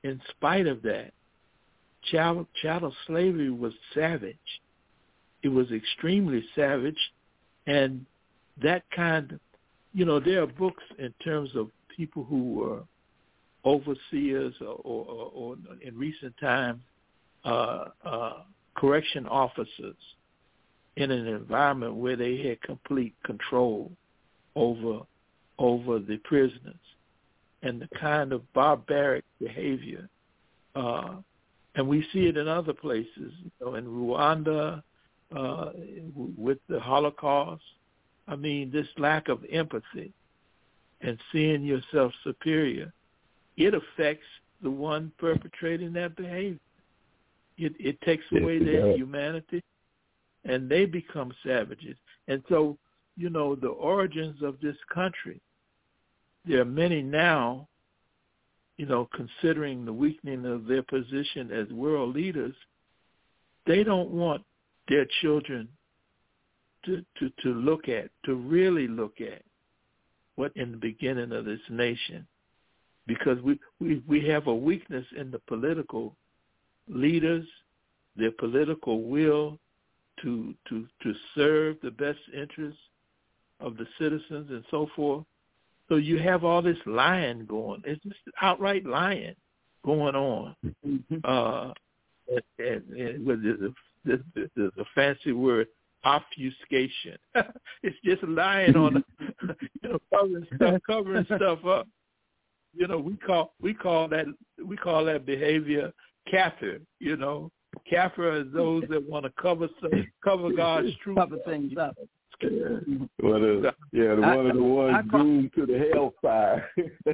[SPEAKER 1] in spite of that, chattel, chattel slavery was savage. It was extremely savage, and that kind of, you know, there are books in terms of people who were overseers or, or, or, or in recent times, uh, uh, correction officers in an environment where they had complete control over over the prisoners, and the kind of barbaric behavior. Uh, and we see it in other places, you know, in Rwanda, uh, with the Holocaust. I mean, this lack of empathy and seeing yourself superior, it affects the one perpetrating that behavior. It, it takes away yes, their humanity, and they become savages. And so, you know, the origins of this country, there are many now, you know, considering the weakening of their position as world leaders, they don't want their children to, to, to look at, to really look at what in the beginning of this nation, because we, we, we have a weakness in the political leaders, their political will to to to serve the best interests of the citizens and so forth. So you have all this lying going. It's just outright lying going on. Mm-hmm. Uh, and, and, and with the, the, the, the, the fancy word, obfuscation. It's just lying on, you know, covering stuff, covering stuff up. You know, we call we call that we call that behavior kafir. You know, kafir is those that want to cover cover God's truth,
[SPEAKER 7] cover things up.
[SPEAKER 6] One of, yeah, the, one of the ones I, I call, doomed to the hellfire.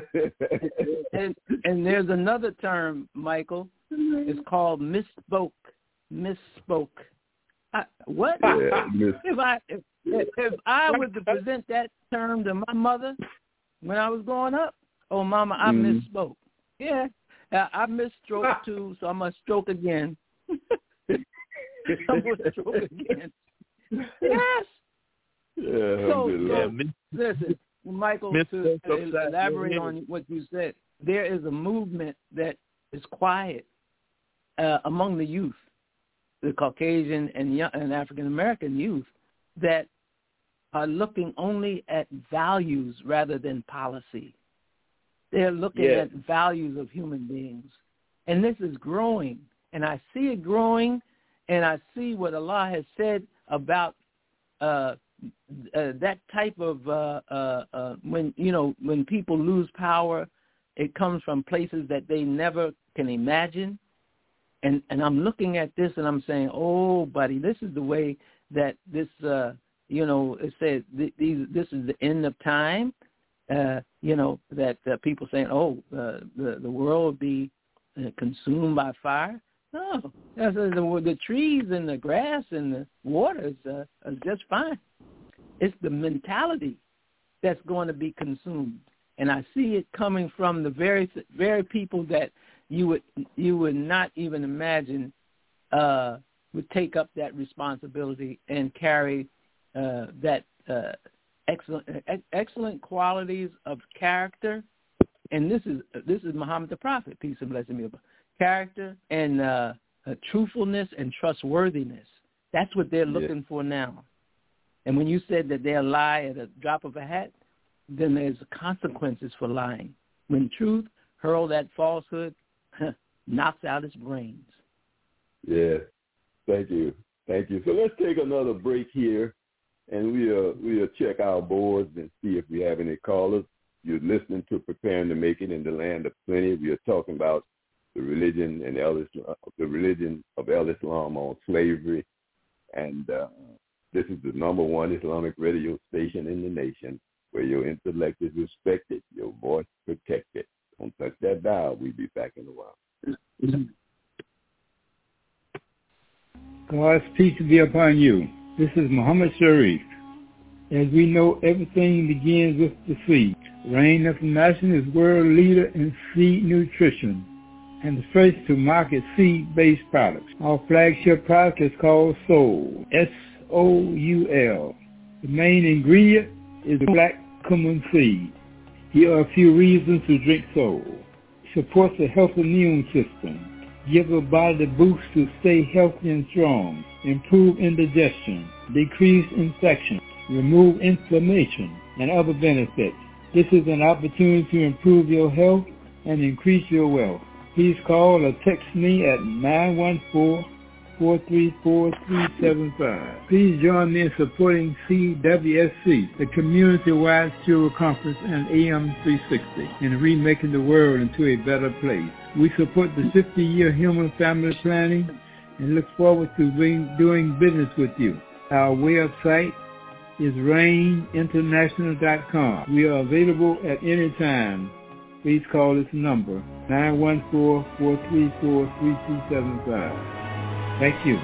[SPEAKER 7] and and there's another term, Michael. It's called misspoke. Misspoke. I, what?
[SPEAKER 6] Yeah, miss-
[SPEAKER 7] if I if, if I were to present that term to my mother when I was growing up, oh, Mama, I mm. misspoke. Yeah, I, I misstroke too, so I must stroke again. I'm going to stroke again. Yes.
[SPEAKER 6] Yeah,
[SPEAKER 7] so,
[SPEAKER 6] yeah.
[SPEAKER 7] so listen, Michael, to elaborate on what you said, there is a movement that is quiet uh, among the youth, the Caucasian and, young, and African American youth, that are looking only at values rather than policy. They're looking yeah. at values of human beings. And this is growing. And I see it growing, and I see what Allah has said about uh, uh, that type of, uh, uh, uh, when, you know, when people lose power, it comes from places that they never can imagine. And, and I'm looking at this, and I'm saying, oh, buddy, this is the way that this, uh, you know, it says th- these, this is the end of time. Uh, you know, that uh, people saying, oh, uh, the, the world will be uh, consumed by fire. No, the, the, the trees and the grass and the water is, uh, is just fine. It's the mentality that's going to be consumed. And I see it coming from the very very people that you would you would not even imagine uh, would take up that responsibility and carry uh, that uh, excellent excellent qualities of character. And this is this is Muhammad the Prophet, peace and blessing be upon him. Character and uh, uh, truthfulness and trustworthiness. That's what they're looking yeah. for now. And when you said that they'll lie at a drop of a hat, then there's consequences for lying. When truth hurl that falsehood, knocks out its brains.
[SPEAKER 6] Yeah, thank you, thank you. So let's take another break here, and we'll we'll check our boards and see if we have any callers. You're listening to Preparing to Make It in the Land of Plenty. We are talking about the religion and El Islam, the religion of El Islam on slavery, and uh, this is the number one Islamic radio station in the nation, where your intellect is respected, your voice protected. Don't touch that dial. We'll be back in a while.
[SPEAKER 11] God's peace be upon you. This is Muhammad Sharif. As we know, everything begins with the seed. Reign International is world leader in seed nutrition and the first to market seed-based products. Our flagship product is called Soul, S O U L. The main ingredient is black cumin seed. Here are a few reasons to drink Soul. supports a healthy immune system, give the body the boost to stay healthy and strong, improve indigestion, decrease infection, remove inflammation, and other benefits. This is an opportunity to improve your health and increase your wealth. Please call or text me at nine one four, four three four, three seven five. Please join me in supporting C W S C, the Community-Wide Steward Conference and A M three sixty, in remaking the world into a better place. We support the fifty-year Human Family Planning and look forward to being, doing business with you. Our website is rain international dot com. We are available at any time. Please call this number, nine one four, four three four, three two seven five. Thank you.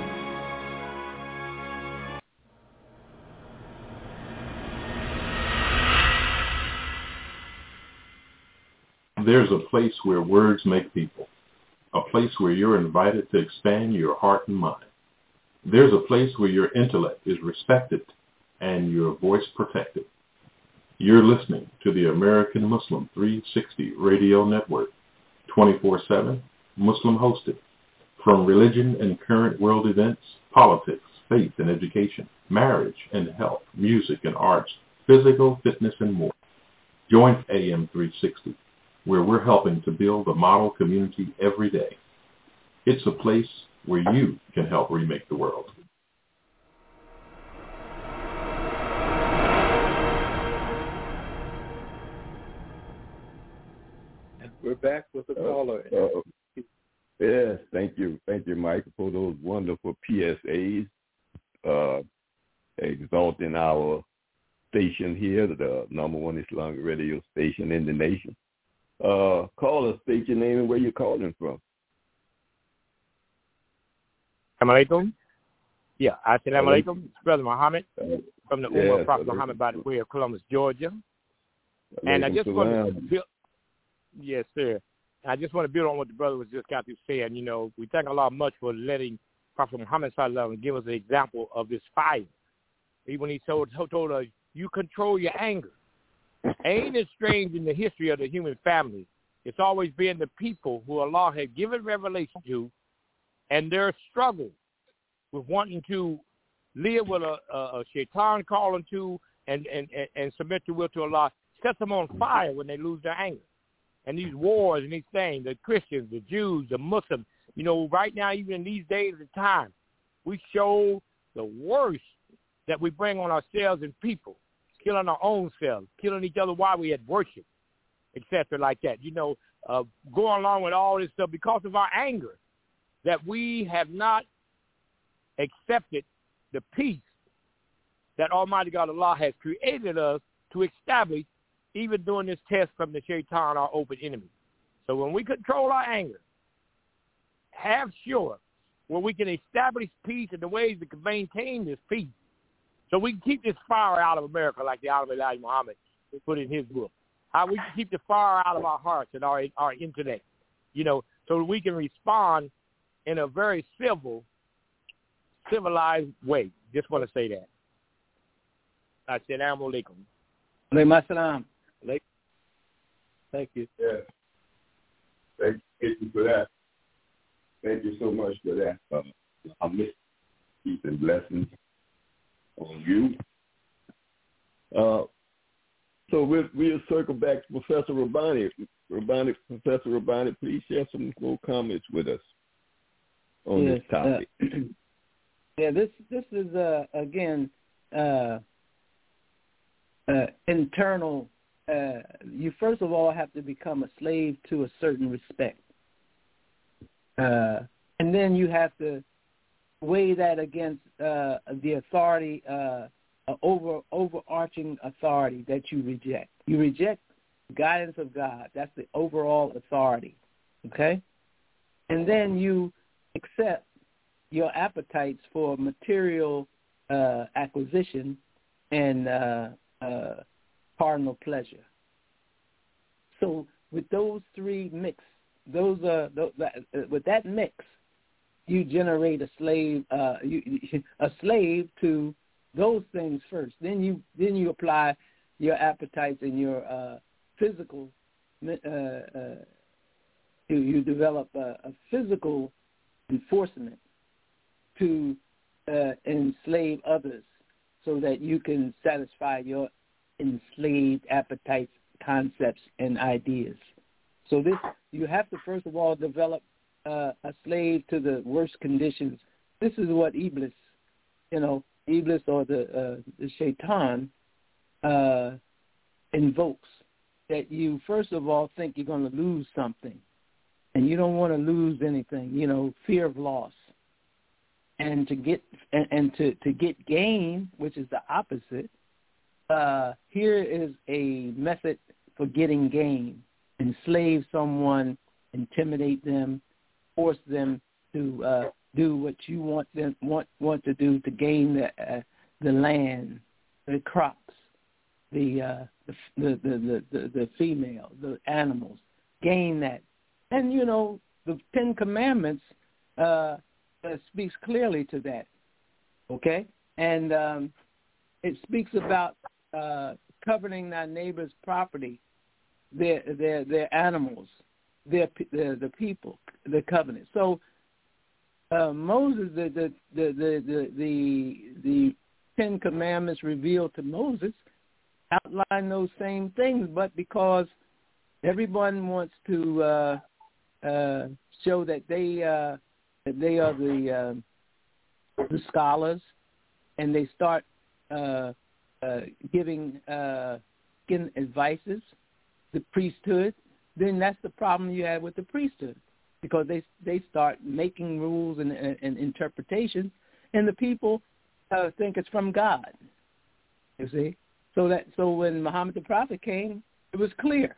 [SPEAKER 12] There's a place where words make people, a place where you're invited to expand your heart and mind. There's a place where your intellect is respected and your voice protected. You're listening to the American Muslim three sixty Radio Network, twenty-four seven, Muslim hosted. From religion and current world events, politics, faith and education, marriage and health, music and arts, physical fitness and more. Join A M three sixty, where we're helping to build a model community every day. It's a place where you can help remake the world.
[SPEAKER 1] We're back with the caller.
[SPEAKER 6] Uh, uh, yes, thank you. Thank you, Mike, for those wonderful P S As, uh, exalting our station here, the number one Islamic radio station in the nation. Uh, call us, state your name and where you're calling from.
[SPEAKER 13] Assalamu alaikum. Yeah, assalamu alaikum. It's Brother Muhammad from the Ummah of Prophet Muhammad by the way of Columbus, Georgia. And I just want to build, yes, sir. I just want to build on what the brother was just got to saying. You know, we thank Allah much for letting Prophet Muhammad sallallahu alaihi wasallam give us an example of this fire. Even when he told, told us, you control your anger. Ain't it strange in the history of the human family? It's always been the people who Allah had given revelation to, and their struggle with wanting to live with a, a, a shaitan calling to and, and, and, and submit their will to Allah sets them on fire when they lose their anger. And these wars and these things, the Christians, the Jews, the Muslims, you know, right now, even in these days of time, we show the worst that we bring on ourselves and people, killing our own selves, killing each other while we had worship, et cetera, like that. You know, uh, going along with all this stuff because of our anger, that we have not accepted the peace that Almighty God Allah has created us to establish, even during this test from the shaitan, our open enemy. So when we control our anger, have sure where we can establish peace and the ways we can maintain this peace, so we can keep this fire out of America, like the Honorable Elijah Muhammad put in his book. How we can keep the fire out of our hearts and our our intellect, you know, so that we can respond in a very civil, civilized way. Just want to say that. Assalamu alaikum.
[SPEAKER 7] Alaykum assalam.
[SPEAKER 6] Thank you. Yes. Thank you for that. Thank you so much for that. Uh, I miss peace and blessings on you. Uh, so we'll, we'll circle back to Professor Rabbani. Rabbani. Professor Rabbani, please share some more comments with us on
[SPEAKER 7] yes,
[SPEAKER 6] this topic.
[SPEAKER 7] Uh, yeah, this this is, uh, again, uh, uh, internal. Uh, you first of all have to become a slave to a certain respect. Uh, and then you have to weigh that against uh, the authority, uh, over overarching authority that you reject. You reject the guidance of God. That's the overall authority, okay? And then you accept your appetites for material uh, acquisition and uh, uh, carnal pleasure. So with those three mix, those are uh, with that mix, you generate a slave, uh, you, a slave to those things first. Then you then you apply your appetites and your uh, physical uh, uh, you, you develop a, a physical enforcement to uh, enslave others so that you can satisfy your enslaved appetites, concepts, and ideas. So this, you have to first of all develop uh, a slave to the worst conditions. This is what Iblis, you know, Iblis or the uh, the Shaitan uh, invokes, that you first of all think you're going to lose something, and you don't want to lose anything. You know, fear of loss, and to get and, and to, to get gain, which is the opposite. Uh, here is a method for getting gain: enslave someone, intimidate them, force them to uh, do what you want them want want to do to gain the uh, the land, the crops, the, uh, the, the the the the female, the animals, gain that. And you know, the Ten Commandments uh, uh, speaks clearly to that. Okay, and um, it speaks about uh, coveting thy neighbor's property, their their their animals, their the the people, the covenant. So uh, Moses, the the, the the the the the Ten Commandments revealed to Moses outline those same things, but because everyone wants to uh, uh, show that they uh, that they are the uh, the scholars, and they start uh, uh, giving uh, giving advices, the priesthood, then that's the problem you have with the priesthood, because they they start making rules and, and, and interpretations, and the people uh, think it's from God. You see, so that so when Muhammad the Prophet came, it was clear,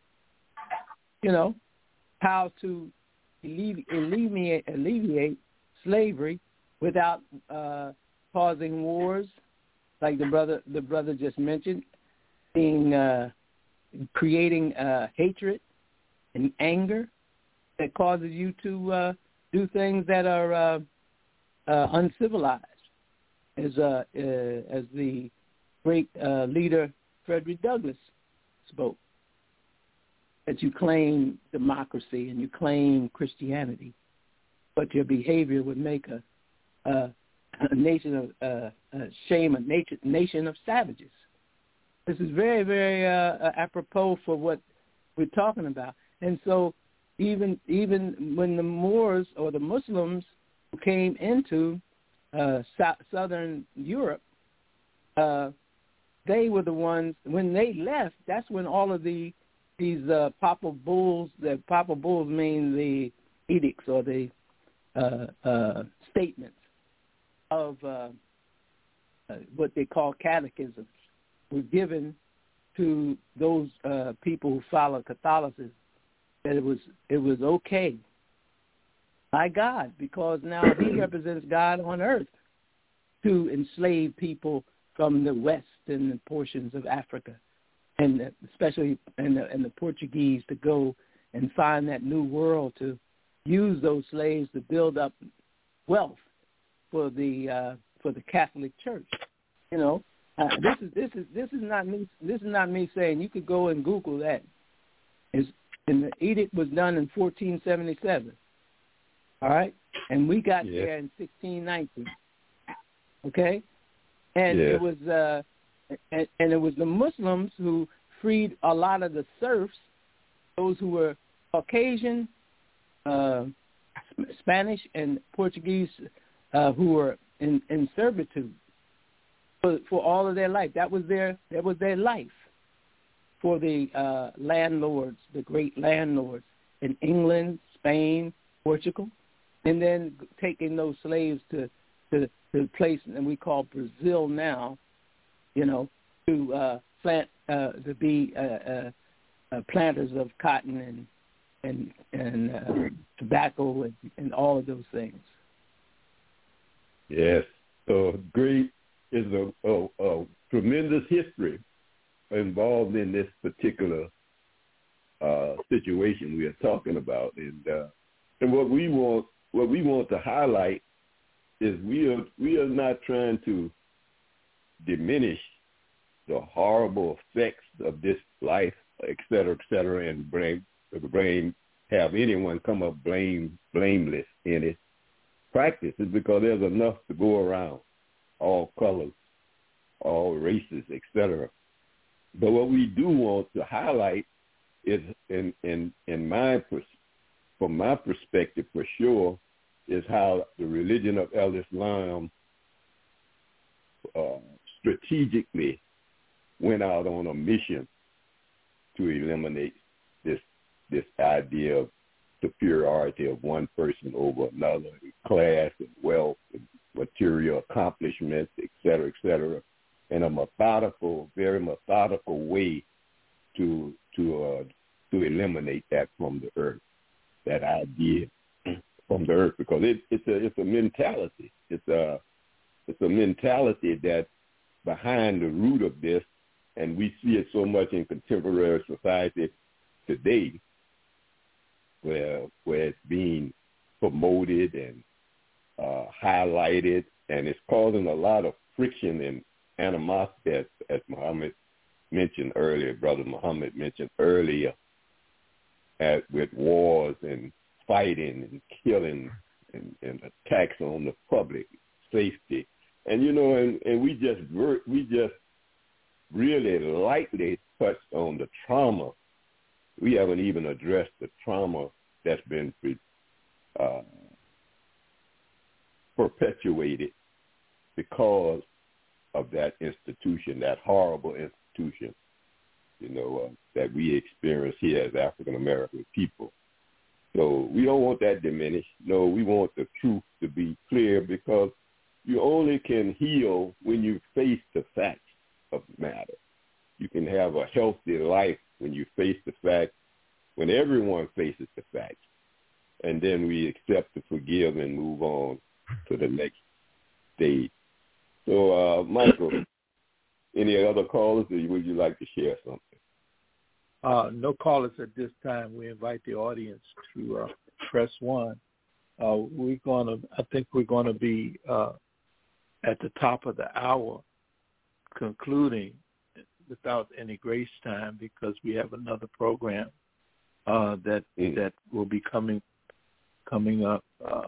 [SPEAKER 7] you know, how to alleviate alleviate, alleviate slavery without uh, causing wars, like the brother the brother just mentioned, being uh, creating uh, hatred and anger that causes you to uh, do things that are uh, uh, uncivilized, as uh, uh, as the great uh, leader Frederick Douglass spoke. That you claim democracy and you claim Christianity, but your behavior would make a, a, a nation of uh, a shame, a nation, nation of savages. This is very, very uh, apropos for what we're talking about. And so even even when the Moors or the Muslims who came into uh, so- southern Europe, uh, they were the ones, when they left, that's when all of the these uh, papal bulls, the papal bulls mean the edicts or the uh, uh, statements of uh, uh, what they call catechisms, were given to those uh, people who follow Catholicism, that it was it was okay by God, because now he represents God on earth, to enslave people from the west and the portions of Africa, and especially and the, and the Portuguese, to go and find that new world, to use those slaves to build up wealth for the uh, for the Catholic Church. You know, uh, this is this is this is not me. This is not me saying. You could go and Google that. It's, and the edict was done in fourteen seventy-seven. All right, and we got yeah. there in sixteen nineteen. Okay, and yeah. it was uh, and, and it was the Muslims who freed a lot of the serfs, those who were Caucasian, uh, Spanish, and Portuguese, uh, who were in, in servitude for, for all of their life. That was their that was their life. For the uh, landlords, the great landlords in England, Spain, Portugal, and then taking those slaves to to the place that we call Brazil now, you know, to uh, plant uh, to be uh, uh, uh, planters of cotton and and and uh, tobacco and, and all of those things.
[SPEAKER 6] Yes, so great is a, a, a tremendous history involved in this particular uh, situation we are talking about, and uh, and what we want what we want to highlight is we are we are not trying to diminish the horrible effects of this life, et cetera, et cetera, and bring bring have anyone come up blame blameless in its practice is because there's enough to go around, all colors, all races, et cetera. But what we do want to highlight is, in in in my from my perspective, for sure, is how the religion of Islam uh, strategically went out on a mission to eliminate this this idea of superiority of one person over another, class and wealth and material accomplishments, et cetera, et cetera, in a methodical, very methodical way to to uh, to eliminate that from the earth, that idea from the earth, because it, it's a it's a mentality. It's a it's a mentality that's behind the root of this, and we see it so much in contemporary society today, where where it's being promoted and uh, highlighted, and it's causing a lot of friction and animosity, as, as Muhammad mentioned earlier, Brother Muhammad mentioned earlier, at, with wars and fighting and killing and, and attacks on the public safety. And, you know, and, and we just we just really lightly touched on the trauma. We haven't even addressed the trauma that's been uh, perpetuated because of that institution, that horrible institution, you know, uh, that we experience here as African-American people. So we don't want that diminished. No, we want the truth to be clear, because you only can heal when you face the facts of the matter. You can have a healthy life when you face the facts, when everyone faces the facts, and then we accept to forgive and move on to the next stage. So, uh, Michael, any other callers, or would you like to share something?
[SPEAKER 1] Uh, no callers at this time. We invite the audience to uh, press one. Uh, we're gonna. I think we're going to be uh, at the top of the hour, concluding without any grace time, because we have another program uh, that mm. that will be coming coming up, uh,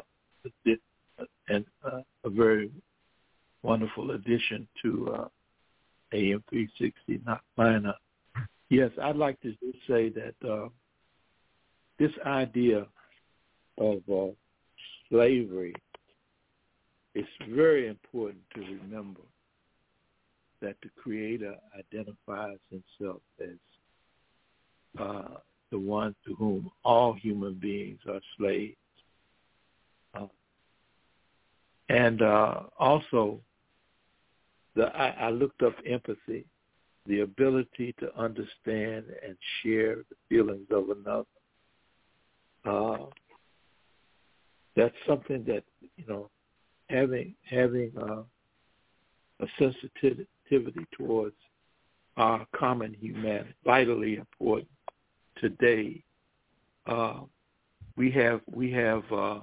[SPEAKER 1] and uh, a very wonderful addition to uh, A M three sixty lineup. Yes, I'd like to say that uh, this idea of uh, slavery, it's very important to remember that the Creator identifies himself as uh, the one to whom all human beings are slaves. Uh, and uh, also, the, I, I looked up empathy, the ability to understand and share the feelings of another. Uh, that's something that, you know, having having uh, a sensitivity towards our common humanity, vitally important today. Uh, we have we have uh,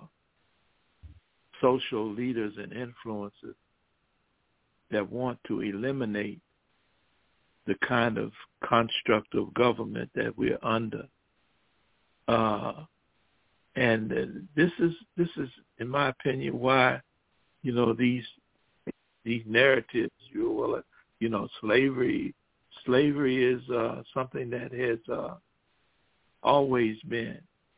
[SPEAKER 1] social leaders and influencers that want to eliminate the kind of construct of government that we're under. Uh, and this is, this is, in my opinion, why, you know, these these narratives, you will, you know, slavery, slavery is uh, something that has uh, always been.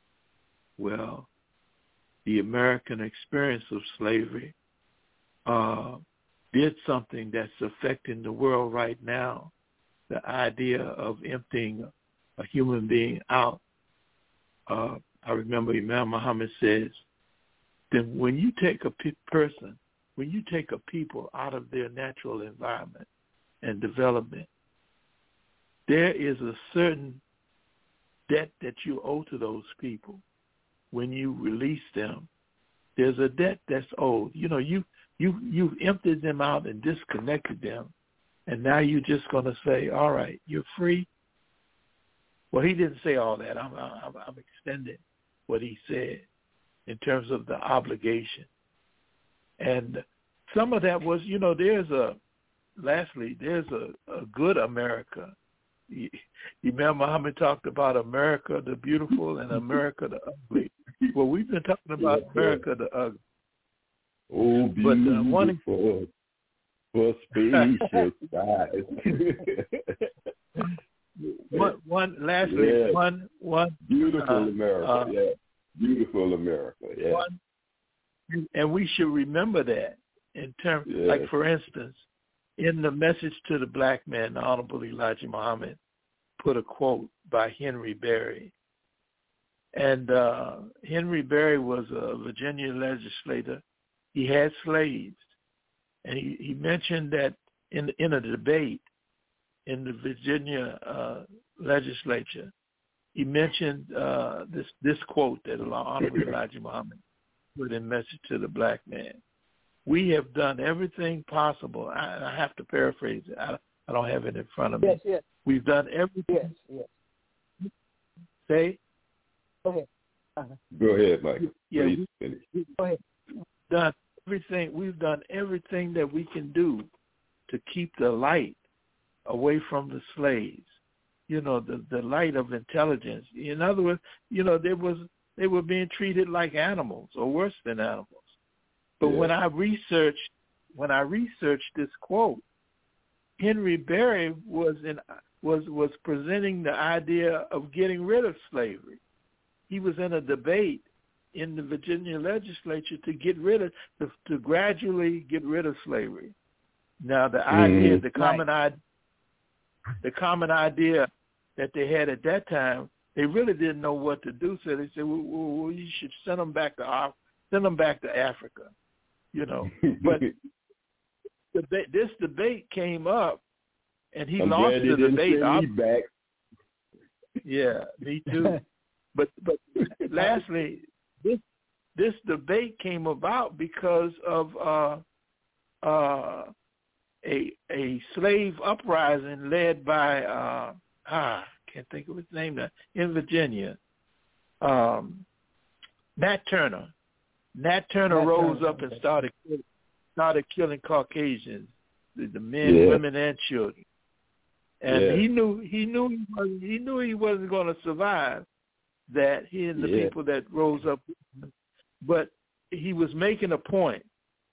[SPEAKER 1] Well, the American experience of slavery uh, did something that's affecting the world right now. The idea of emptying a human being out. Uh, I remember Imam Muhammad says, then when you take a pe- person, when you take a people out of their natural environment and development, there is a certain debt that you owe to those people. When you release them, there's a debt that's owed. You know, you you you've emptied them out and disconnected them. And now you're just going to say, all right, you're free? Well, he didn't say all that. I'm, I'm, I'm extending what he said in terms of the obligation. And some of that was, you know, there's a, lastly, there's a, a good America Imam Muhammad talked about America the beautiful and America the ugly. Well, we've been talking about yes, America the ugly.
[SPEAKER 6] Oh, beautiful but, uh, one, for spacious size.
[SPEAKER 1] one, one, lastly, yes. one, one.
[SPEAKER 6] Beautiful
[SPEAKER 1] uh,
[SPEAKER 6] America,
[SPEAKER 1] uh,
[SPEAKER 6] yeah. Beautiful America, yeah.
[SPEAKER 1] One, and we should remember that in terms, yes. like for instance, in the message to the black man, the Honorable Elijah Muhammad put a quote by Henry Berry. And uh, Henry Berry was a Virginia legislator. He had slaves. And he, he mentioned that in, in a debate in the Virginia uh, legislature, he mentioned uh, this, this quote that Honorable Elijah Muhammad put in Message to the Black Man. We have done everything possible. I, I have to paraphrase it. I, I don't have it in front of me.
[SPEAKER 7] Yes, yes.
[SPEAKER 1] We've done everything.
[SPEAKER 7] Yes, yes.
[SPEAKER 1] Say?
[SPEAKER 7] Go ahead. Uh-huh.
[SPEAKER 6] Go ahead, Mike.
[SPEAKER 1] Yeah,
[SPEAKER 6] Please
[SPEAKER 1] we,
[SPEAKER 6] finish.
[SPEAKER 7] Go ahead.
[SPEAKER 1] Done everything. We've done everything that we can do to keep the light away from the slaves. You know, the the light of intelligence. In other words, you know, there was they were being treated like animals or worse than animals. But yeah. when I researched, when I researched this quote, Henry Berry was in was was presenting the idea of getting rid of slavery. He was in a debate in the Virginia legislature to get rid of to, to gradually get rid of slavery. Now the mm-hmm. idea, the common
[SPEAKER 7] right.
[SPEAKER 1] idea, the common idea that they had at that time, they really didn't know what to do. So they said, "Well, well you should send them back to send them back to Africa." You know, but the, this debate came up, and he
[SPEAKER 6] I'm
[SPEAKER 1] lost the debate.
[SPEAKER 6] Me back.
[SPEAKER 1] Yeah, me too. but but lastly, this this debate came about because of uh, uh, a a slave uprising led by uh, ah I can't think of his name now in Virginia, um, Nat Turner. Nat Turner Nat rose Turner. up and started started killing Caucasians, the, the men, yeah. women, and children. And yeah. he knew he knew he wasn't he knew he wasn't going to survive that. He and the yeah. people that rose up, but he was making a point.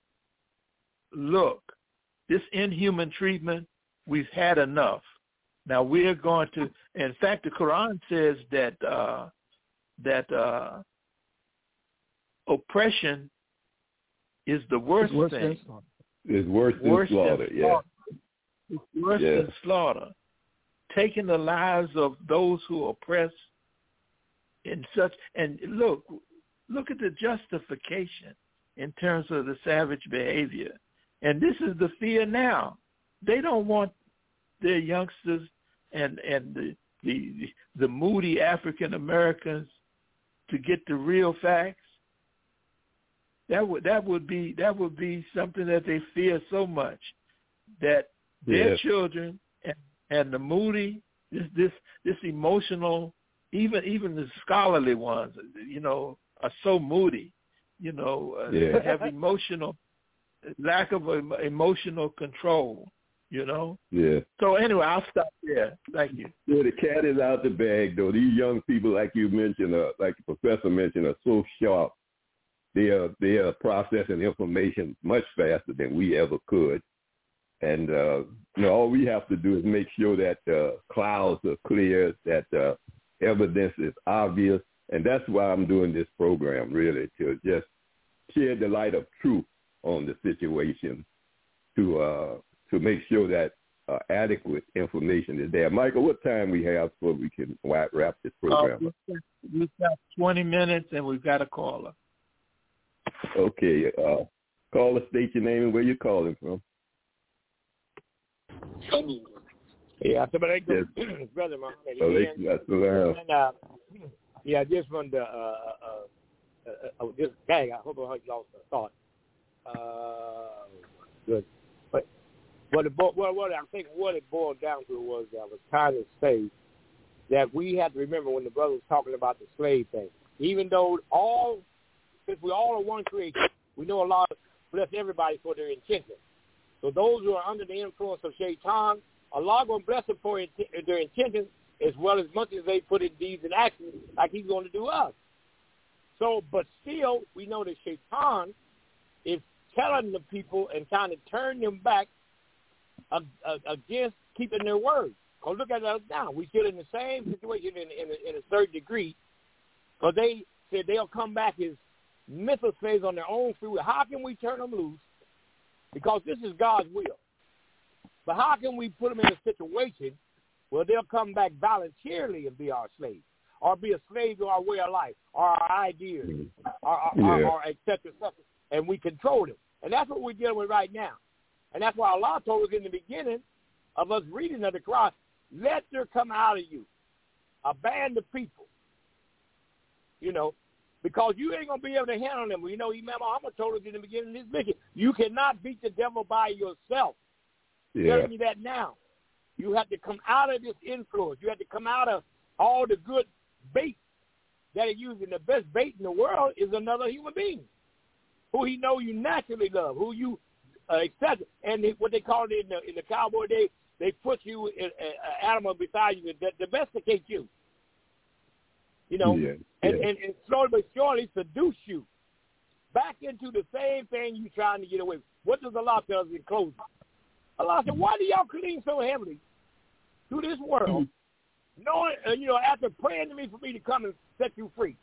[SPEAKER 1] Look, this inhuman treatment, we've had enough. Now we're going to. In fact, the Quran says that uh, that. Uh, oppression is the worst
[SPEAKER 6] it's
[SPEAKER 1] thing.
[SPEAKER 6] It's worse than
[SPEAKER 1] worse
[SPEAKER 6] slaughter,
[SPEAKER 1] than
[SPEAKER 6] yeah.
[SPEAKER 1] slaughter. It's worse
[SPEAKER 6] yeah.
[SPEAKER 1] than slaughter. Taking the lives of those who oppress in such, and look, look at the justification in terms of the savage behavior. And this is the fear now. They don't want their youngsters and, and the, the, the moody African Americans to get the real facts. That would that would be that would be something that they fear so much that their
[SPEAKER 6] yes.
[SPEAKER 1] children and, and the moody this this this emotional even even the scholarly ones you know are so moody you know uh,
[SPEAKER 6] yeah.
[SPEAKER 1] have emotional lack of emotional control you know
[SPEAKER 6] yeah
[SPEAKER 1] so anyway I'll stop there. Thank you.
[SPEAKER 6] Yeah, the cat is out the bag though. These young people, like you mentioned, uh, like the professor mentioned, are so sharp. They are they are processing information much faster than we ever could, and uh, you know all we have to do is make sure that uh, clouds are clear, that uh, evidence is obvious, and that's why I'm doing this program, really, to just shed the light of truth on the situation, to uh, to make sure that uh, adequate information is there. Michael, what time we have so we can wrap this program?
[SPEAKER 1] Uh, we've got twenty minutes, and we've got a caller.
[SPEAKER 6] Okay, uh, caller, state your name and where you're calling from.
[SPEAKER 13] Yeah, assalamu alaikum, yes. Brother Muhammad.
[SPEAKER 6] Alaikum,
[SPEAKER 13] and, uh, yeah, just wanted to, uh, uh, uh, uh, just, dang, I hope I lost the thought. Uh, good. But what, it, what, what I think what it boiled down to was I was trying to say that we have to remember when the brother was talking about the slave thing. Even though all Since we all are one creation, we know Allah bless everybody for their intention. So those who are under the influence of Shaitan, Allah going to bless them for int- their intentions as well as much as they put in deeds and actions like he's going to do us. So, but still, we know that Shaitan is telling the people and trying to turn them back uh, uh, against keeping their word. Because look at us now. We're still in the same situation in, in, a, in a certain degree. Because they said they'll come back as mental slaves on their own free will. How can we turn them loose? Because this is God's will. But how can we put them in a situation where they'll come back voluntarily and be our slaves, or be a slave to our way of life, or our ideas, or, or,
[SPEAKER 6] yeah.
[SPEAKER 13] or, or et cetera, et cetera, and we control them. And that's what we're dealing with right now. And that's why Allah told us in the beginning of us reading of the Quran, let there come out of you a band of people, you know, because you ain't going to be able to handle them. You know, Imam Muhammad told us in the beginning of this mission, you cannot beat the devil by yourself.
[SPEAKER 6] Yeah.
[SPEAKER 13] Telling you that now. You have to come out of this influence. You have to come out of all the good bait that are using. The best bait in the world is another human being who he know you naturally love, who you uh, accept. And they, what they call it in the, in the cowboy days, they put you in an animal beside you that domesticate you. You know,
[SPEAKER 6] yeah.
[SPEAKER 13] And,
[SPEAKER 6] yeah.
[SPEAKER 13] and, and slowly but surely seduce you back into the same thing you're trying to get away with. What does Allah tell us in closing? Allah said, why do y'all cling so heavily to this world, knowing, uh, you know, after praying to me for me to come and set you free?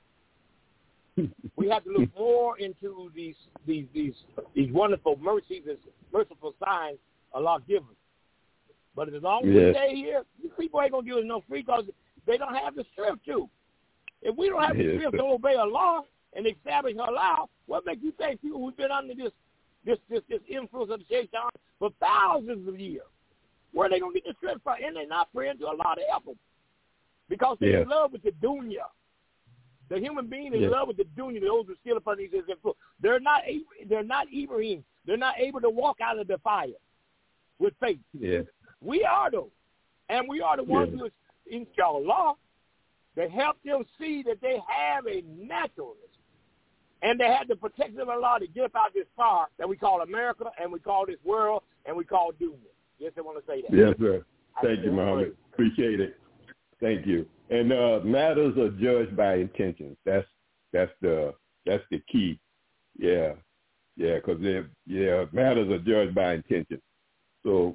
[SPEAKER 13] We have to look more into these these these these wonderful mercies and merciful signs Allah gives us. But as long as
[SPEAKER 6] yes.
[SPEAKER 13] we stay here, these people ain't going to give us no free because they don't have the strength to. If we don't have the
[SPEAKER 6] yes.
[SPEAKER 13] strength to obey Allah and establish Allah, what makes you think people who've been under this this this, this influence of the Shaitan for thousands of years, where are they going to get the strength from? And they're not praying to Allah to help them because they're
[SPEAKER 6] yes.
[SPEAKER 13] in love with the dunya. The human being is
[SPEAKER 6] yes.
[SPEAKER 13] in love with the dunya. Those who still upon these influence. They're not. They're not Ibrahim. They're not able to walk out of the fire with faith.
[SPEAKER 6] Yes.
[SPEAKER 13] We are though, and we are the ones
[SPEAKER 6] yes.
[SPEAKER 13] who, inshallah, that help them see that they have a naturalness. And they had the protection of Allah to get up out this fire that we call America, and we call this world, and we call dunya. Yes, I want to say that.
[SPEAKER 6] Yes, sir. Thank you, Muhammad. Appreciate it. Thank you. And uh, matters are judged by intentions. That's that's the that's the key. Yeah, yeah, because yeah, matters are judged by intention. So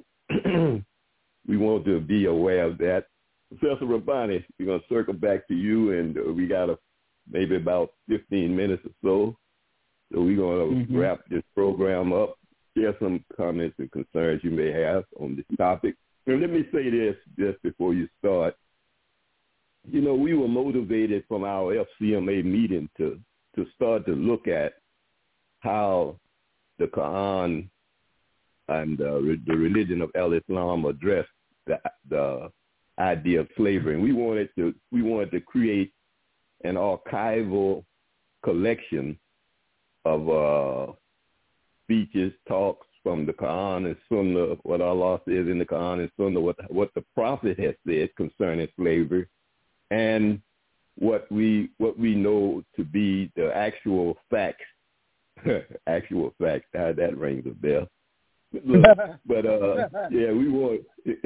[SPEAKER 6] we want to be aware of that. Professor Rabbani, we're gonna circle back to you, and uh, we got a maybe about fifteen minutes or so. So we're going to mm-hmm. wrap this program up, share some comments and concerns you may have on this topic. And let me say this just before you start. You know, we were motivated from our F C M A meeting to, to start to look at how the Quran and uh, the religion of Al-Islam addressed the, the idea of slavery. And we wanted to we wanted to create an archival collection of uh, speeches, talks from the Quran and Sunnah, what Allah says in the Quran and Sunnah, what what the Prophet has said concerning slavery, and what we what we know to be the actual facts, actual facts. How that rings a bell. Look, but uh, yeah, we want.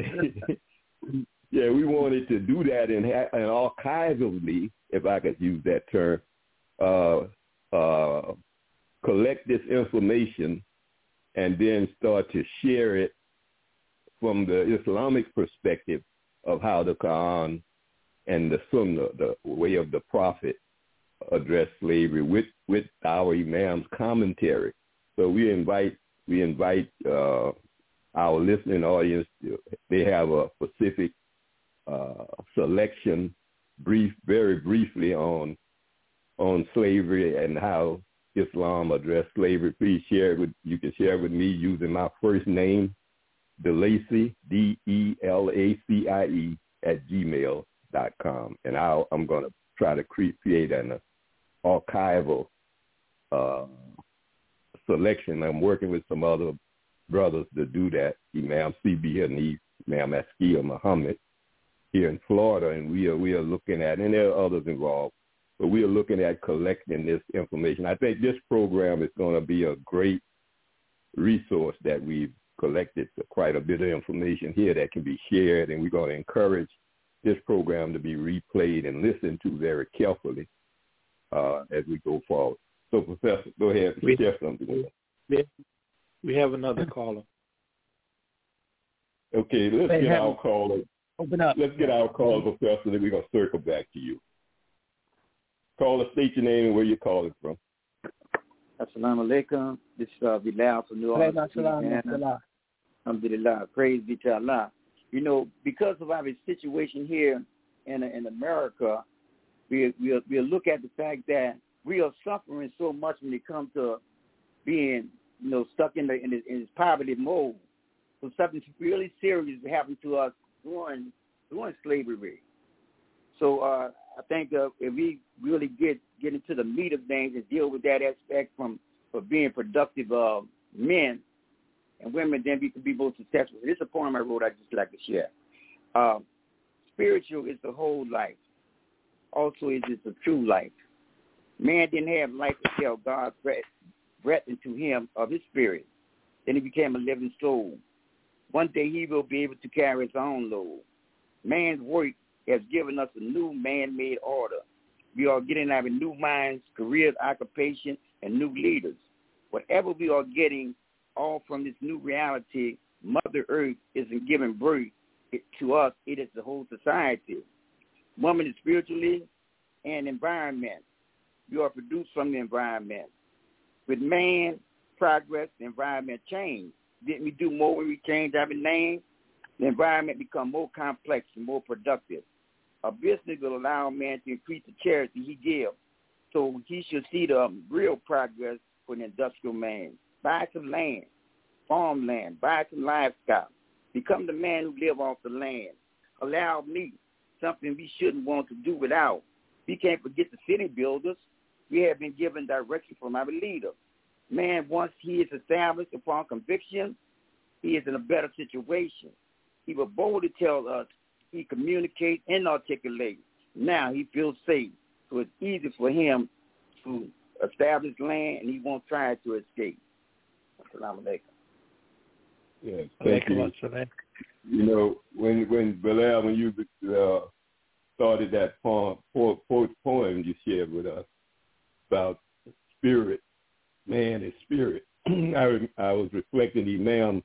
[SPEAKER 6] Yeah, we wanted to do that in, in archivally, if I could use that term, uh, uh, collect this information and then start to share it from the Islamic perspective of how the Quran and the Sunnah, the way of the Prophet, address slavery with, with our Imam's commentary. So we invite we invite uh, our listening audience. They have a specific Uh, selection, brief, very briefly on on slavery and how Islam addressed slavery. Please share it with you can share it with me using my first name, DeLacie, D E L A C I E at gmail dot com, and I'll, I'm going to try to create an uh, archival uh, selection. I'm working with some other brothers to do that. Imam C B Hanif, Imam Askia Muhammad, here in Florida, and we are we are looking at, and there are others involved, but we are looking at collecting this information. I think this program is going to be a great resource that we've collected quite a bit of information here that can be shared, and we're going to encourage this program to be replayed and listened to very carefully uh, as we go forward. So, Professor, go ahead and
[SPEAKER 1] we,
[SPEAKER 6] share something with us.
[SPEAKER 1] We have another caller.
[SPEAKER 6] Okay, let's
[SPEAKER 7] Wait,
[SPEAKER 6] get
[SPEAKER 7] have,
[SPEAKER 6] our caller.
[SPEAKER 7] Open up.
[SPEAKER 6] Let's get our caller, Professor, then we're going to circle back to you. Caller, state your name and where you're calling from.
[SPEAKER 14] Assalamu alaikum. This is uh, Bilal from New Orleans. Alhamdulillah. Praise be to Allah. You know, because of our situation here in in America, we we we look at the fact that we are suffering so much when it comes to being, you know, stuck in the in this, in this poverty mode. So something really serious happened to us during during slavery. So uh, I think uh, if we really get get into the meat of things and deal with that aspect from for being productive uh, men and women, then we can be more successful. This is a poem I wrote I just like to share. Uh, spiritual is the whole life. Also is it the true life. Man didn't have life until God breathed, breathed into him of his spirit. Then he became a living soul. One day he will be able to carry his own load. Man's work has given us a new man-made order. We are getting our new minds, careers, occupation, and new leaders. Whatever we are getting all from this new reality, Mother Earth isn't giving birth it, to us. It is the whole society. Woman is spiritually and environment. We are produced from the environment. With man, progress, the environment change. Didn't we do more when we changed our name? The environment become more complex and more productive. A business will allow man to increase the charity he gives. So he should see the um, real progress for an industrial man. Buy some land, farmland, buy some livestock. Become the man who live off the land. Allow me, something we shouldn't want to do without. We can't forget the city builders. We have been given direction from our leader. Man, once he is established upon conviction, he is in a better situation. He will boldly tell us he communicates and articulates. Now he feels safe, so it's easy for him to establish land, and he won't try to escape. Assalamu alaikum.
[SPEAKER 6] Yes, thank you. You know, when when Bilal, when you uh, started that poem, poem you shared with us about spirit, man is spirit, I, I was reflecting. Imam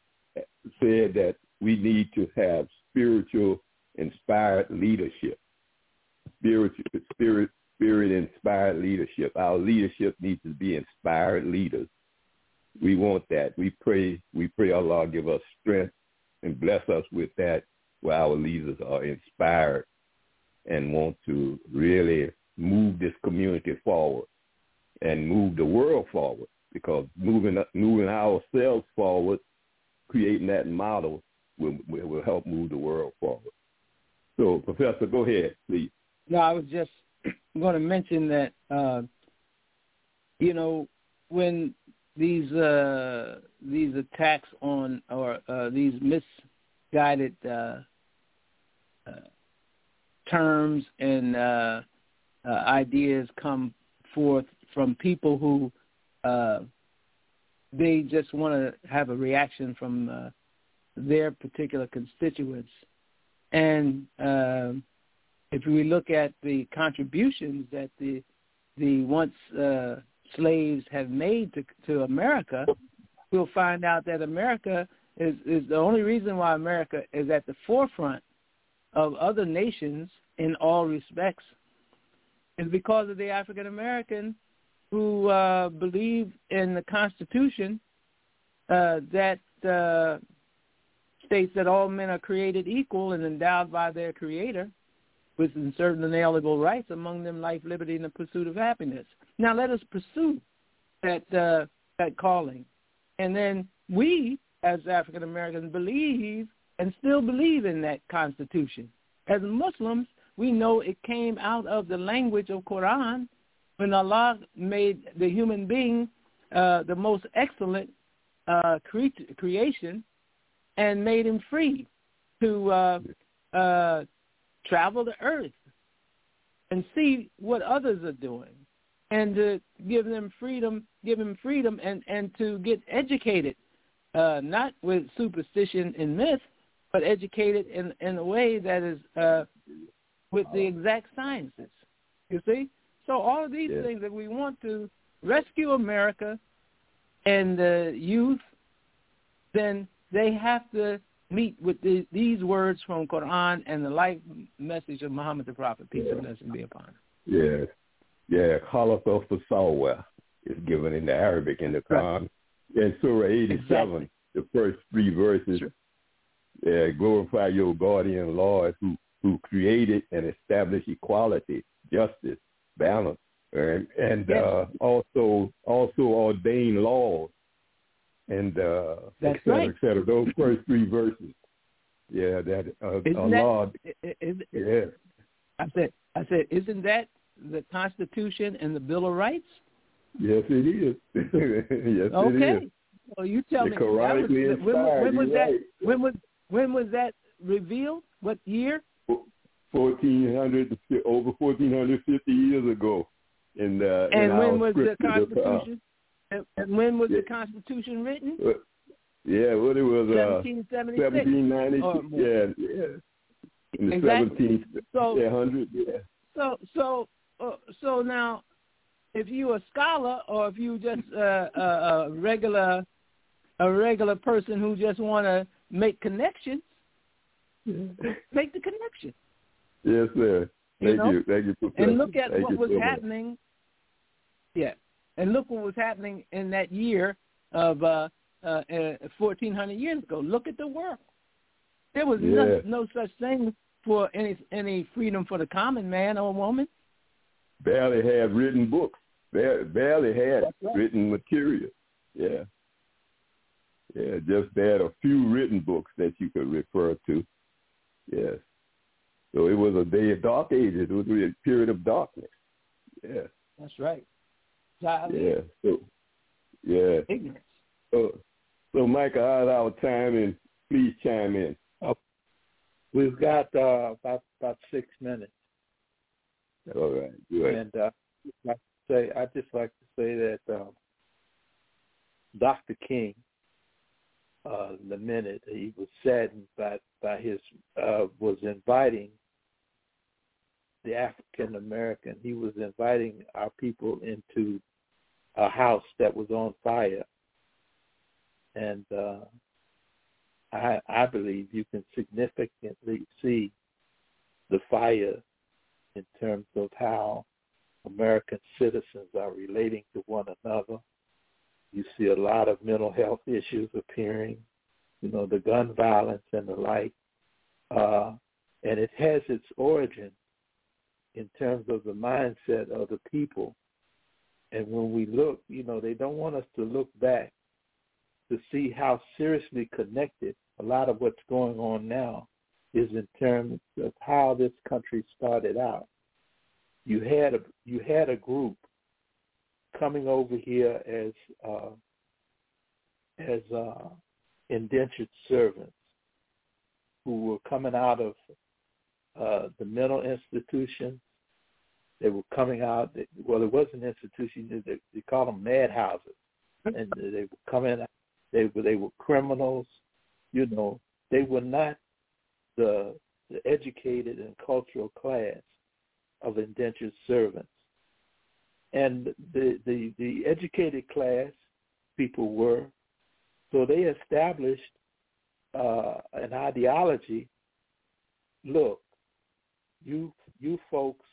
[SPEAKER 6] said that we need to have spiritual inspired leadership. Spiritual, spirit, spirit inspired leadership. Our leadership needs to be inspired leaders. We want that. We pray, we pray Allah give us strength and bless us with that, where our leaders are inspired and want to really move this community forward and move the world forward, because moving moving ourselves forward, creating that model will, will help move the world forward. So, Professor, go ahead, please.
[SPEAKER 7] No, I was just going to mention that, uh, you know, when these uh, these attacks on, or uh, these misguided uh, uh, terms and uh, uh, ideas come forth from people who uh, they just want to have a reaction from uh, their particular constituents. And uh, if we look at the contributions that the the once uh, slaves have made to, to America, we'll find out that America is, is the only reason why America is at the forefront of other nations in all respects is because of the African American who uh, believe in the Constitution uh, that uh, states that all men are created equal and endowed by their Creator with certain inalienable rights, among them life, liberty, and the pursuit of happiness. Now let us pursue that uh, that calling. And then we, as African Americans, believe and still believe in that Constitution. As Muslims, we know it came out of the language of Quran, when Allah made the human being uh, the most excellent uh, cre- creation and made him free to uh, uh, travel the earth and see what others are doing, and to give them freedom, give him freedom, and, and to get educated uh, not with superstition and myth, but educated in, in a way that is uh, with the exact sciences. You see? So all of these yeah. things that we want to rescue America and the youth, then they have to meet with the, these words from Quran and the life message of Muhammad the Prophet, peace yeah. and blessing be upon him.
[SPEAKER 6] Yes. Yeah, Khalaf al-Fasawwa is given in the Arabic in the Quran. Right. In Surah eighty-seven, exactly. the first three verses, sure. uh, glorify your guardian Lord who, who created and established equality, justice, balance, and, and yes. uh, also also ordained laws, and uh,
[SPEAKER 7] That's
[SPEAKER 6] et cetera,
[SPEAKER 7] right.
[SPEAKER 6] et cetera. Those first three verses. Yeah, that uh,
[SPEAKER 7] isn't
[SPEAKER 6] Allah.
[SPEAKER 7] That, is, is,
[SPEAKER 6] yeah.
[SPEAKER 7] I said, I said, isn't that the Constitution and the Bill of Rights?
[SPEAKER 6] Yes, it is. yes,
[SPEAKER 7] okay.
[SPEAKER 6] it is.
[SPEAKER 7] Well, you tell
[SPEAKER 6] They're
[SPEAKER 7] me. That was,
[SPEAKER 6] inspired,
[SPEAKER 7] when, when was that?
[SPEAKER 6] right.
[SPEAKER 7] When was when was that revealed? What year?
[SPEAKER 6] Fourteen hundred, over fourteen hundred fifty years ago. In, uh,
[SPEAKER 7] and
[SPEAKER 6] in
[SPEAKER 7] when
[SPEAKER 6] our
[SPEAKER 7] was the
[SPEAKER 6] Uh,
[SPEAKER 7] Constitution? and, and when was yeah. the Constitution written?
[SPEAKER 6] Uh, yeah, well, it was uh,
[SPEAKER 7] seventeen seventy-six.
[SPEAKER 6] seventeen ninety. Yeah, yeah. In the
[SPEAKER 7] exactly.
[SPEAKER 6] seventeen
[SPEAKER 7] so,
[SPEAKER 6] yeah, hundred. Yeah.
[SPEAKER 7] So, so, uh, so now, if you a scholar or if you just uh, a, a regular, a regular person who just want to make connections, make the connection.
[SPEAKER 6] Yes, sir. Thank
[SPEAKER 7] you. Know?
[SPEAKER 6] you. Thank you, Professor.
[SPEAKER 7] And look at
[SPEAKER 6] Thank
[SPEAKER 7] what was
[SPEAKER 6] so
[SPEAKER 7] happening.
[SPEAKER 6] Much.
[SPEAKER 7] Yeah, and look what was happening in that year of uh, uh, uh, fourteen hundred years ago. Look at the world. There was
[SPEAKER 6] yeah.
[SPEAKER 7] no, no such thing for any any freedom for the common man or woman.
[SPEAKER 6] Barely had written books. Barely, barely had
[SPEAKER 7] right.
[SPEAKER 6] written material. Yeah. Yeah, just had a few written books that you could refer to. Yes. So it was a day of dark ages. It was a period of darkness. Yeah.
[SPEAKER 7] That's right.
[SPEAKER 6] Yeah. So, yeah.
[SPEAKER 7] Ignorance.
[SPEAKER 6] So, so Michael, how's our time? And please chime in.
[SPEAKER 1] Oh, we've got uh, about about six minutes.
[SPEAKER 6] All right. Good.
[SPEAKER 1] And uh, I say I just like to say that um, Doctor King, uh, the minute he was saddened by by his uh, was inviting the African American. He was inviting our people into a house that was on fire, and uh, I, I believe you can significantly see the fire in terms of how American citizens are relating to one another. You see a lot of mental health issues appearing, you know, the gun violence and the like, uh, and it has its origin in terms of the mindset of the people. And when we look, you know, they don't want us to look back to see how seriously connected a lot of what's going on now is in terms of how this country started out. You had a you had a group coming over here as uh, as uh, indentured servants who were coming out of uh, the mental institutions. They were coming out. Well, it wasn't an institution. They, they called them madhouses, and they were coming. They were they were criminals. You know, they were not the the educated and cultural class of indentured servants. And the, the, the educated class people were, so they established uh, an ideology. Look, you you folks,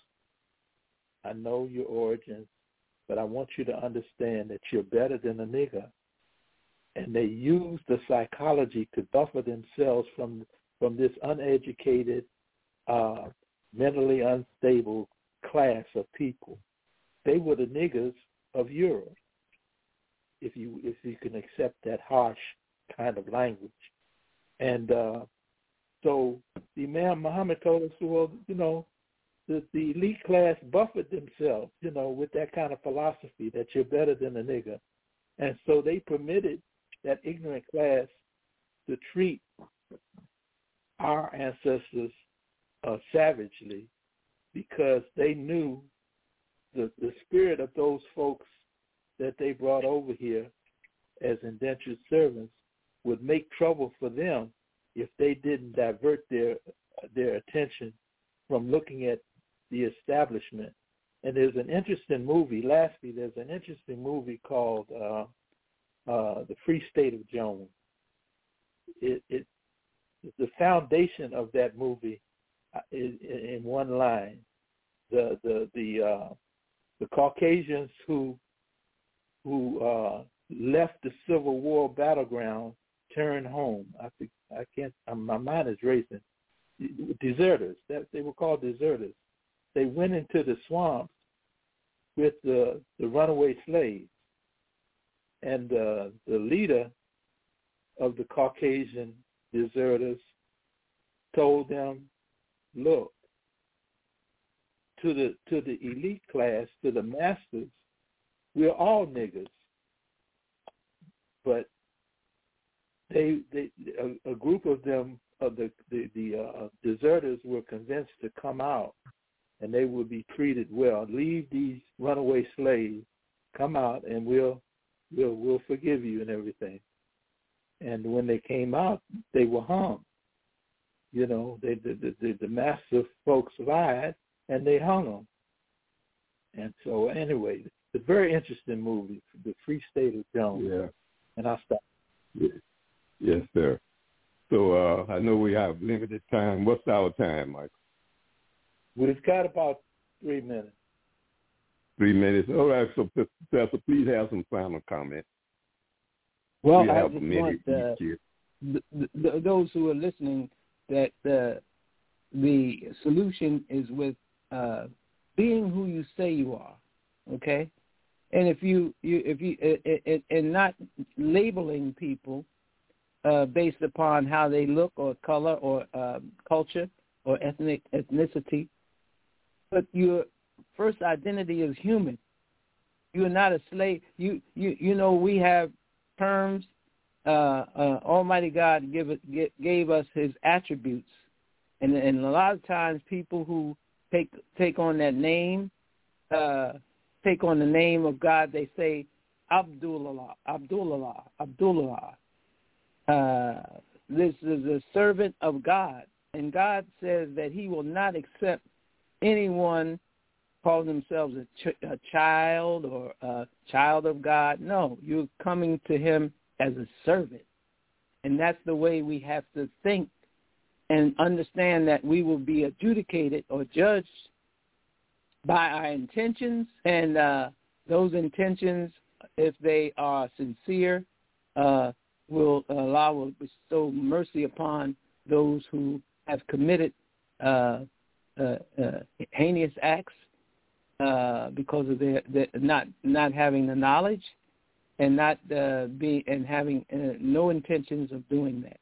[SPEAKER 1] I know your origins, but I want you to understand that you're better than a nigger. And they used the psychology to buffer themselves from from this uneducated, uh, mentally unstable class of people. They were the niggers of Europe, if you if you can accept that harsh kind of language. And uh, so Imam Muhammad told us, well, you know, the, the elite class buffered themselves, you know, with that kind of philosophy that you're better than a nigger. And so they permitted that ignorant class to treat our ancestors uh, savagely, because they knew the, the spirit of those folks that they brought over here as indentured servants would make trouble for them if they didn't divert their their attention from looking at the establishment. And there's an interesting movie, lastly, there's an interesting movie called uh, uh, The Free State of Jones. It, it the foundation of that movie is in one line. The the the uh, the Caucasians who who uh, left the Civil War battleground turned home. I think I can't. My mind is racing. Deserters. That they were called deserters. They went into the swamps with the the runaway slaves, and uh, the leader of the Caucasian deserters told them, "Look, to the to the elite class, to the masters, we're all niggers." But they, they a, a group of them, of the the, the uh, deserters, were convinced to come out, and they would be treated well. Leave these runaway slaves, come out, and we'll we'll we'll forgive you and everything. And when they came out, they were hung. You know, they the the, the, the master folks lied, and they hung them. And so, anyway, it's a very interesting movie, The Free State of Jones.
[SPEAKER 6] Yeah.
[SPEAKER 1] And I'll stop.
[SPEAKER 6] Yeah. Yes, sir. So uh, I know we have limited time. What's our time, Michael?
[SPEAKER 1] We've got about three minutes.
[SPEAKER 6] Three minutes. All right. So, Professor, please have some final comments.
[SPEAKER 7] Well,
[SPEAKER 6] we
[SPEAKER 7] I
[SPEAKER 6] have
[SPEAKER 7] just
[SPEAKER 6] a minute
[SPEAKER 7] want uh,
[SPEAKER 6] each
[SPEAKER 7] the, the, those who are listening that uh, the solution is with uh, being who you say you are, okay? And if you, you if you and, and not labeling people uh, based upon how they look or color or uh, culture or ethnic ethnicity, but your first identity is human. You are not a slave. You you you know we have terms. Uh, uh, Almighty God give it, give, gave us His attributes, and and a lot of times people who take take on that name. Uh, take on the name of God, they say, Abdullah, Abdullah, Abdullah. Uh, this is a servant of God. And God says that He will not accept anyone calling themselves a, ch- a child or a child of God. No, you're coming to Him as a servant. And that's the way we have to think and understand that we will be adjudicated or judged by our intentions, and uh, those intentions, if they are sincere, uh, will allow, will bestow mercy upon those who have committed uh, uh, uh, heinous acts uh, because of their, their not not having the knowledge and not uh, be and having uh, no intentions of doing that.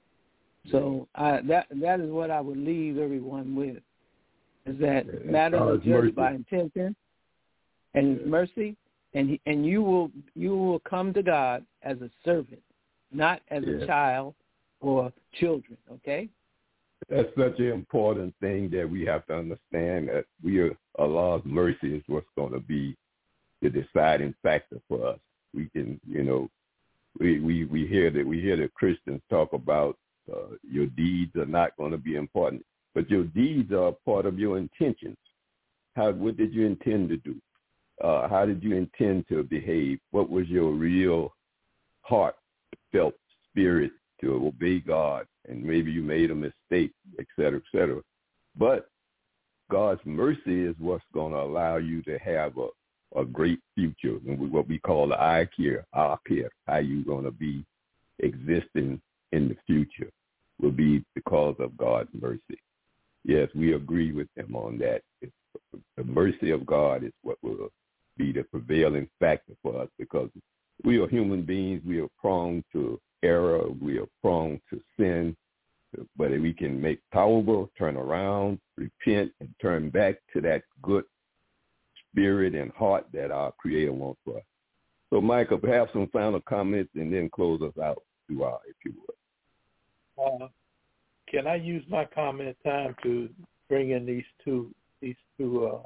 [SPEAKER 7] So uh, that that is what I would leave everyone with. Is that
[SPEAKER 6] yeah,
[SPEAKER 7] matters are judged
[SPEAKER 6] mercy.
[SPEAKER 7] by intention and His mercy, and he, and you will you will come to God as a servant, not as
[SPEAKER 6] yeah.
[SPEAKER 7] a child or children. Okay.
[SPEAKER 6] That's such an important thing that we have to understand, that we are Allah's mercy is what's going to be the deciding factor for us. We can, you know, we we, we hear that we hear that Christians talk about uh, your deeds are not going to be important. But your deeds are part of your intentions. How? What did you intend to do? Uh, how did you intend to behave? What was your real heartfelt spirit to obey God? And maybe you made a mistake, et cetera, et cetera. But God's mercy is what's going to allow you to have a, a great future, and what we call the I care, I care, how you going to be existing in the future will be because of God's mercy. Yes, we agree with them on that. It's, the mercy of God is what will be the prevailing factor for us, because we are human beings. We are prone to error. We are prone to sin. But if we can make tolerable, turn around, repent, and turn back to that good spirit and heart that our Creator wants for us. So, Michael, perhaps some final comments and then close us out, if you would.
[SPEAKER 1] Uh, Can I use my comment time to bring in these two, these two? Uh,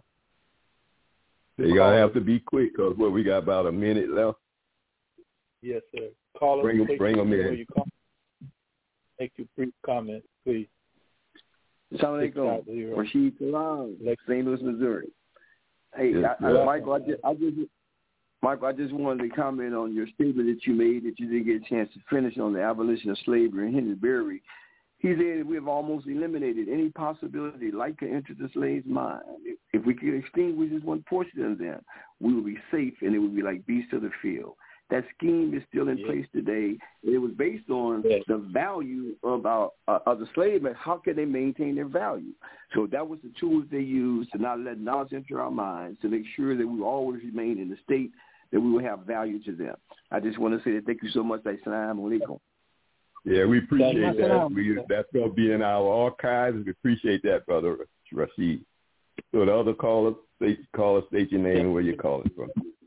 [SPEAKER 6] you gotta have to be quick, because what we got about a minute left.
[SPEAKER 1] Yes, sir. Call
[SPEAKER 6] bring,
[SPEAKER 1] us,
[SPEAKER 6] bring them in.
[SPEAKER 1] You call, make your brief comment, please.
[SPEAKER 15] Assalamu alaikum. Rashid Salam, Saint Louis, Missouri. Hey,
[SPEAKER 6] yes,
[SPEAKER 15] I, I, Michael, I just, I just, Michael, I just wanted to comment on your statement that you made that you didn't get a chance to finish on the abolition of slavery and Henry Berry. He said we have almost eliminated any possibility light could enter the slave's mind. If, if we could extinguish just one portion of them, we would be safe and it would be like beasts of the field. That scheme is still in yes. place today. It was based on yes. the value of our uh, of the slave, and how can they maintain their value? So that was the tools they used to not let knowledge enter our minds, to make sure that we always remain in the state that we will have value to them. I just want to say that thank you so much. Assalamu alaikum.
[SPEAKER 6] Yeah, we appreciate that. We, that's going to be in our archives. We appreciate that, Brother Rashid. So the other caller, state, caller, state your name and where you're calling from.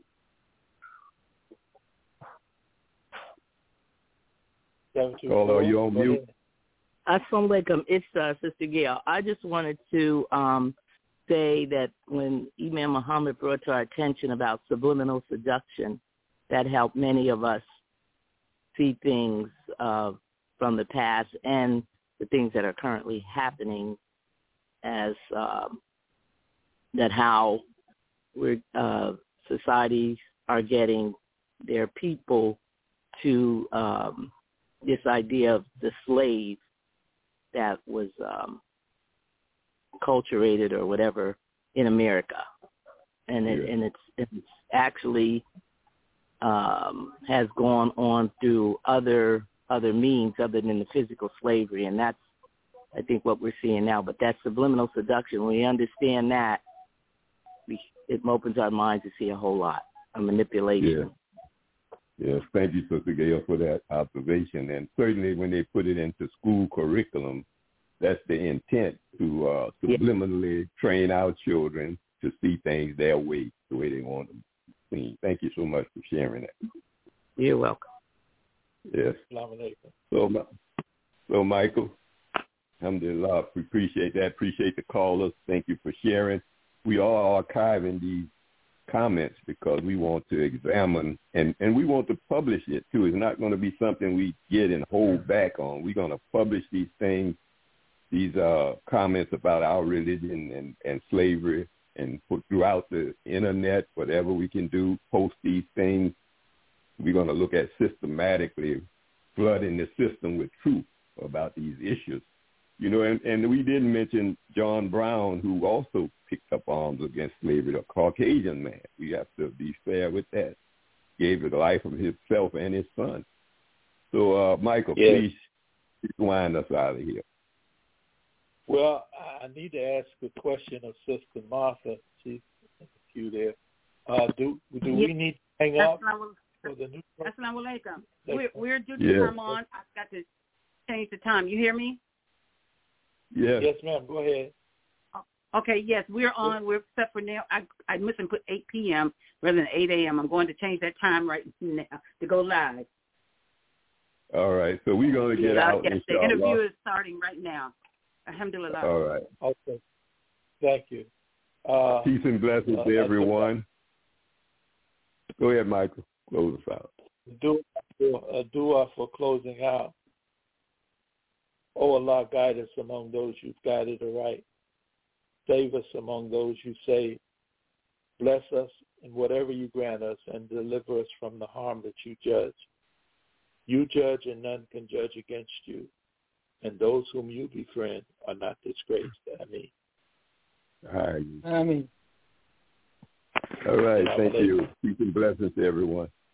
[SPEAKER 6] Caller, are you on mute?
[SPEAKER 16] Assalamu alaikum. It's uh, Sister Gail. I just wanted to um, say that when Imam Muhammad brought to our attention about subliminal seduction, that helped many of us see things uh, from the past and the things that are currently happening as um, that how we're, uh, societies are getting their people to um, this idea of the slave that was um, culturated or whatever in America, and it, yeah. and it's it's actually um, has gone on through other other means other than the physical slavery, and that's I think what we're seeing now. But that subliminal seduction, when we understand that, we, it opens our minds to see a whole lot of manipulation.
[SPEAKER 6] Yeah. Yes, thank you, Sister Gail, for that observation. And certainly when they put it into school curriculum, that's the intent, to uh, subliminally yeah. train our children to see things their way, the way they want them seen. Thank you so much for sharing that.
[SPEAKER 16] You're welcome.
[SPEAKER 6] Yes. So, so Michael, alhamdulillah, we appreciate that. Appreciate the callers. Thank you for sharing. We are archiving these comments because we want to examine and, and we want to publish it too. It's not going to be something we get and hold back on. We're going to publish these things, these uh, comments about our religion and, and slavery, and put throughout the internet, whatever we can do, post these things. We're going to look at systematically flooding the system with truth about these issues. You know, and, and we didn't mention John Brown, who also picked up arms against slavery, a Caucasian man. We have to be fair with that. Gave the life of himself and his son. So, uh, Michael, yes. please, please wind us out of here.
[SPEAKER 1] Well, I need to ask a question of Sister Martha. She's in the queue there. Uh, do do yes. we need to hang up for the new?
[SPEAKER 17] Assalamu alaikum. We're, we're due to
[SPEAKER 6] yes.
[SPEAKER 17] come on. I've got to change the time. You hear me?
[SPEAKER 6] Yes.
[SPEAKER 1] Yes, ma'am. Go ahead.
[SPEAKER 17] Okay, yes, we're on. We're set for now. I I must have put eight p.m. rather than eight a.m. I'm going to change that time right now to go live.
[SPEAKER 6] All right, so we're going to get
[SPEAKER 17] yes,
[SPEAKER 6] out.
[SPEAKER 17] Yes, the interview is starting right now. Alhamdulillah.
[SPEAKER 6] All right.
[SPEAKER 1] Okay. Thank you. Uh,
[SPEAKER 6] Peace and blessings uh, to everyone. Go ahead, Michael. Close us out.
[SPEAKER 1] Do a dua for closing out. Oh, Allah, guide us among those you've guided aright. Save us among those you save. Bless us in whatever you grant us, and deliver us from the harm that you judge. You judge, and none can judge against you. And those whom you befriend are not disgraced. Ameen.
[SPEAKER 6] Ameen.
[SPEAKER 7] Ameen.
[SPEAKER 6] All right. Thank you. Peace and blessings to everyone.